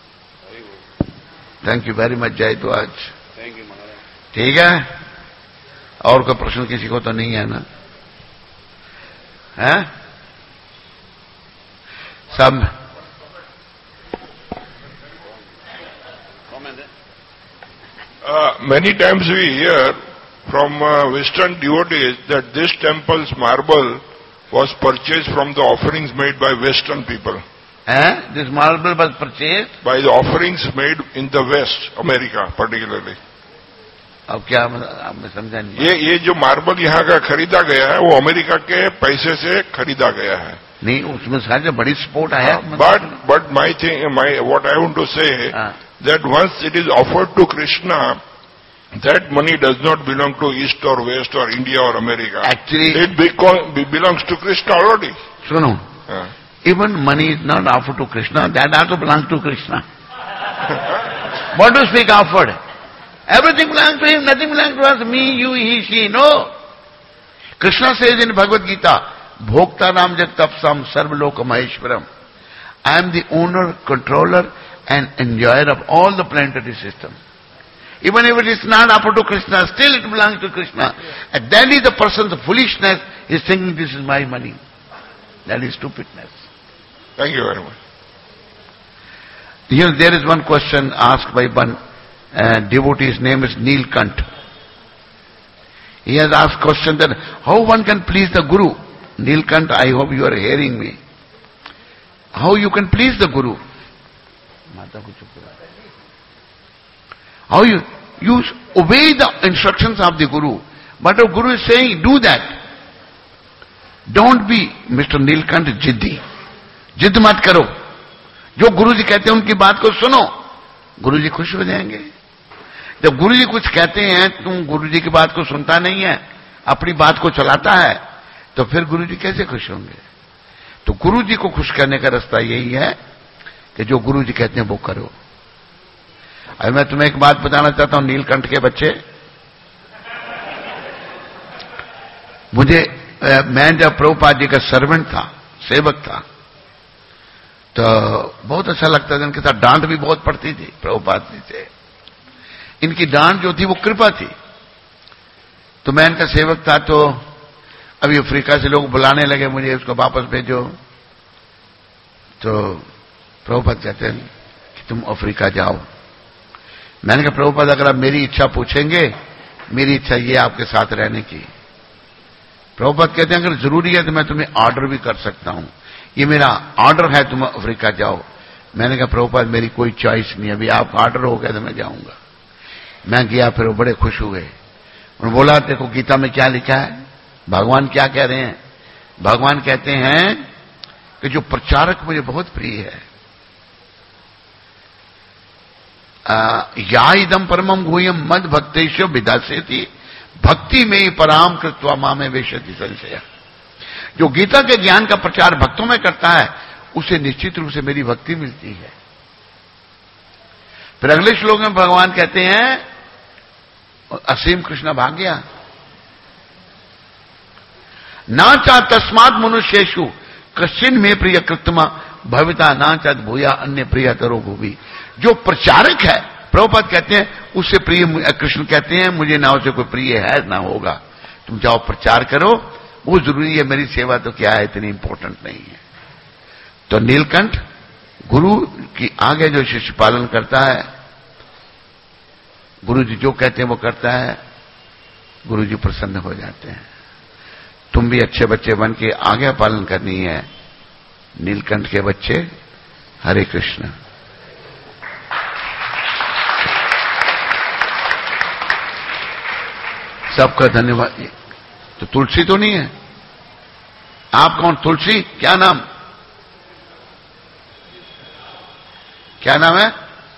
Thank you very much, Jai Dwaj. Thank you, Maharaj. ठीक है? और कोई प्रश्न किसी को तो नहीं है ना? हैं? सब Many times we hear from Western devotees that this temple's marble was purchased from the offerings made by Western people. This marble was purchased by the offerings made in the West, America particularly. अब क्या आपने समझा नहीं? ये जो marble यहाँ का खरीदा गया है वो अमेरिका के पैसे से खरीदा गया है. नहीं, उसमें सारे बड़ी स्पोर्ट आया. But my thing, what I want to say that once it is offered to Krishna, that money does not belong to East or West or India or America. Actually, it belongs to Krishna already. Suno, even money is not offered to Krishna, that also belongs to Krishna. What do you speak offered? Everything belongs to him, nothing belongs to us, me, you, he, she. No. Krishna says in Bhagavad Gita, Bhokta Ram Jaktapsam Sarvaloka Maheshwaram. I am the owner, controller and enjoyer of all the planetary system. Even if it is not offered to Krishna, still it belongs to Krishna. And that is the person's foolishness, is thinking this is my money. That is stupidness. Thank you very much. Here there is one question asked by one devotee, his name is Neelkant. He has asked question that how one can please the Guru Nilkant, I hope you are hearing me. How you can please the Guru? How you obey the instructions of the Guru. But the Guru is saying, do that. Don't be Mr. Nilkant जिद्दी. जिद मत करो. जो गुरु जी कहते हैं उनकी बात को सुनो. गुरु जी खुश हो जाएंगे. जब गुरु जी कुछ कहते हैं, तुम गुरु जी की बात को सुनता नहीं है, अपनी बात को चलाता है, तो फिर गुरु जी कैसे खुश होंगे? तो गुरु जी को खुश करने का रास्ता यही है कि जो गुरु जी कहते हैं वो करो. अब मैं तुम्हें एक बात बताना चाहता हूं. नीलकंठ के बच्चे, मैं जब प्रभुपाद जी का सर्वेंट था, सेवक था, तो बहुत अच्छा लगता था. इनके साथ डांट भी बहुत पड़ती थी प्रभुपाद जी से. इनकी डांट जो थी वो कृपा थी. तो मैं इनका सेवक था. तो अभी अफ्रीका से लोग बुलाने लगे मुझे, उसको वापस भेजो. तो प्रभुपाद कहते हैं कि तुम अफ्रीका जाओ. मैंने कहा प्रभुपाद अगर आप मेरी इच्छा पूछेंगे, मेरी इच्छा ये आपके साथ रहने की. प्रभुपाद कहते हैं अगर जरूरी है तो मैं तुम्हें ऑर्डर भी कर सकता हूं. ये मेरा ऑर्डर है, तुम अफ्रीका जाओ. मैंने कहा प्रभुपाद मेरी कोई चॉइस नहीं, अभी आपका ऑर्डर हो गया तो मैं जाऊंगा. मैं गया. फिर वो बड़े खुश हुए. उन्होंने बोला देखो गीता में क्या लिखा है, भगवान क्या कह रहे हैं. भगवान कहते हैं कि जो प्रचारक मुझे बहुत प्रिय है, या इदम परमम गुह्यम मद भक्तेश्व विदासेति भक्ति में ही पराम कृत्वा मां में वेशति संशय. जो गीता के ज्ञान का प्रचार भक्तों में करता है, उसे निश्चित रूप से मेरी भक्ति मिलती है. फिर अगले श्लोक में भगवान कहते हैं असीम कृष्ण भाग गया. ना चा तस्मात् मनुष्येषु कश्चिन में प्रिय कृत्मा भविता ना चात भूया अन्य प्रिय तरो भूवि. जो प्रचारक है, प्रभुपाद कहते हैं उससे प्रिय, कृष्ण कहते हैं मुझे ना उसे कोई प्रिय है ना होगा. तुम जाओ प्रचार करो, वो जरूरी है. मेरी सेवा तो क्या है, इतनी इंपॉर्टेंट नहीं है. तो नीलकंठ गुरु की आगे जो शिष्य पालन करता है, गुरु जी जो कहते हैं वो करता है, गुरु जी प्रसन्न हो जाते हैं. तुम भी अच्छे बच्चे बन के आज्ञा पालन करनी है. नीलकंठ के बच्चे. हरे कृष्ण. सबका धन्यवाद. तो तुलसी तो नहीं है. आप कौन? तुलसी. क्या नाम? क्या नाम है?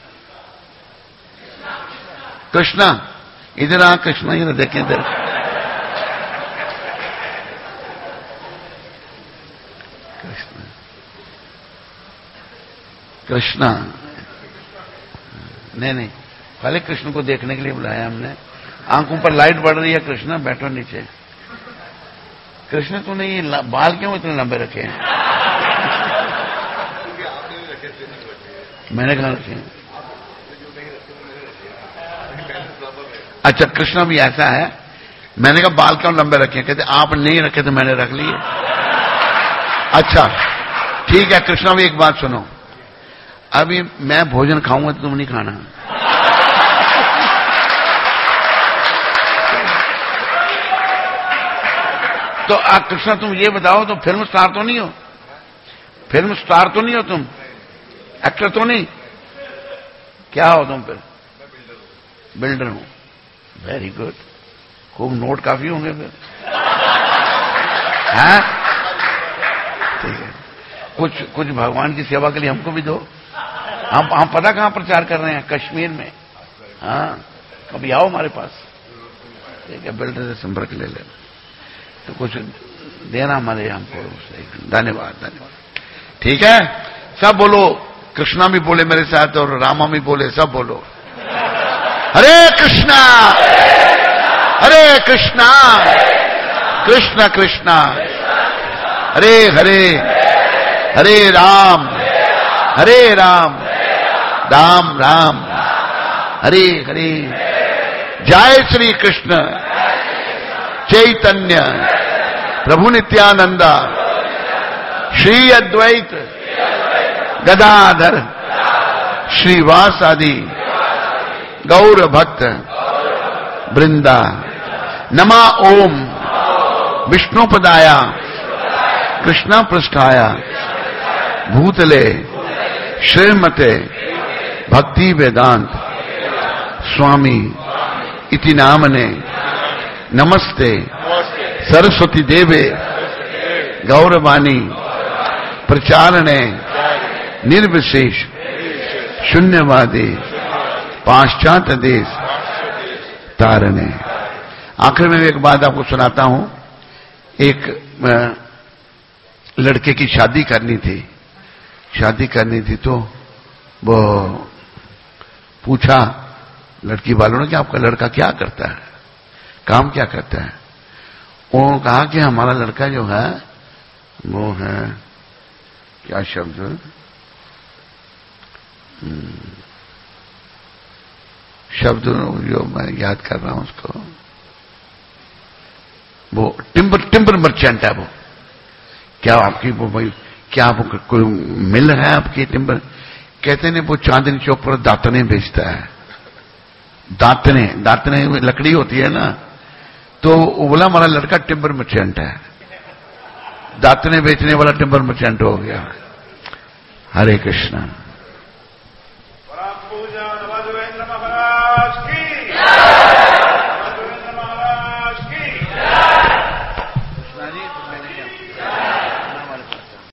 कृष्णा. इधर आ कृष्णा, इधर देखें इधर. कृष्णा. नहीं, पहले कृष्ण को देखने के लिए बुलाया हमने. आंखों पर लाइट बढ़ रही है. कृष्णा बैठो नीचे. कृष्ण तूने ये बाल क्यों इतने लंबे रखे हैं? मैंने कहा रखे. अच्छा कृष्णा भी ऐसा है. मैंने कहा बाल क्यों लंबे रखे? कहते आप नहीं रखे तो मैंने रख लिए. अच्छा ठीक है. कृष्णा भी एक बात सुनो. अभी मैं भोजन खाऊंगा तो तुम नहीं खाना. तो कृष्णा तुम ये बताओ, तो फिल्म स्टार तो नहीं हो? फिल्म स्टार तो नहीं हो तुम? एक्टर तो नहीं? क्या हो तुम फिर? बिल्डर हूं. Very good. खूब नोट काफी होंगे फिर. है ठीक है. कुछ भगवान की सेवा के लिए हमको भी दो. हम पता कहां प्रचार कर रहे हैं? कश्मीर में. हाँ कभी आओ हमारे पास. ठीक है. बिल्डर से संपर्क ले लेना. तो कुछ देना हमारे हमको. धन्यवाद धन्यवाद. ठीक है. सब बोलो. कृष्णा भी बोले मेरे साथ और रामा भी बोले. सब बोलो हरे कृष्णा हरे कृष्णा कृष्ण कृष्णा हरे हरे हरे राम राम राम हरे हरे. जय श्री कृष्ण चैतन्य प्रभु नित्यानंदा श्री अद्वैत गदाधर श्रीवासादि गौर भक्त वृंदा. नमा ओम विष्णुपदाया कृष्णा पृष्ठाया भूतले श्रीमते भक्ति वेदांत स्वामी इति नामने नमस्ते सरस्वती देवे गौरवाणी प्रचारणे निर्विशेष शून्यवादी पाश्चात्य देश तारणे। आखिर में एक बात आपको सुनाता हूं। एक लड़के की शादी करनी थी तो वो पूछा लड़की वालों ने कि आपका लड़का क्या करता है, काम क्या करता है। उन्होंने कहा कि हमारा लड़का जो है वो है, क्या शब्द, शब्द जो मैं याद कर रहा हूं उसको, वो टिम्बर मर्चेंट है। वो क्या आपकी वो भाई क्या वो कोई मिल रहा है आपकी टिम्बर? कहते हैं वो चांदनी चौक पर दातने बेचता है। दातने लकड़ी होती है ना, तो बोला हमारा लड़का टिम्बर मर्चेंट है, दातने बेचने वाला टिम्बर मर्चेंट हो गया। हरे कृष्णा। पूजा नवद्वेंद्र महाराज की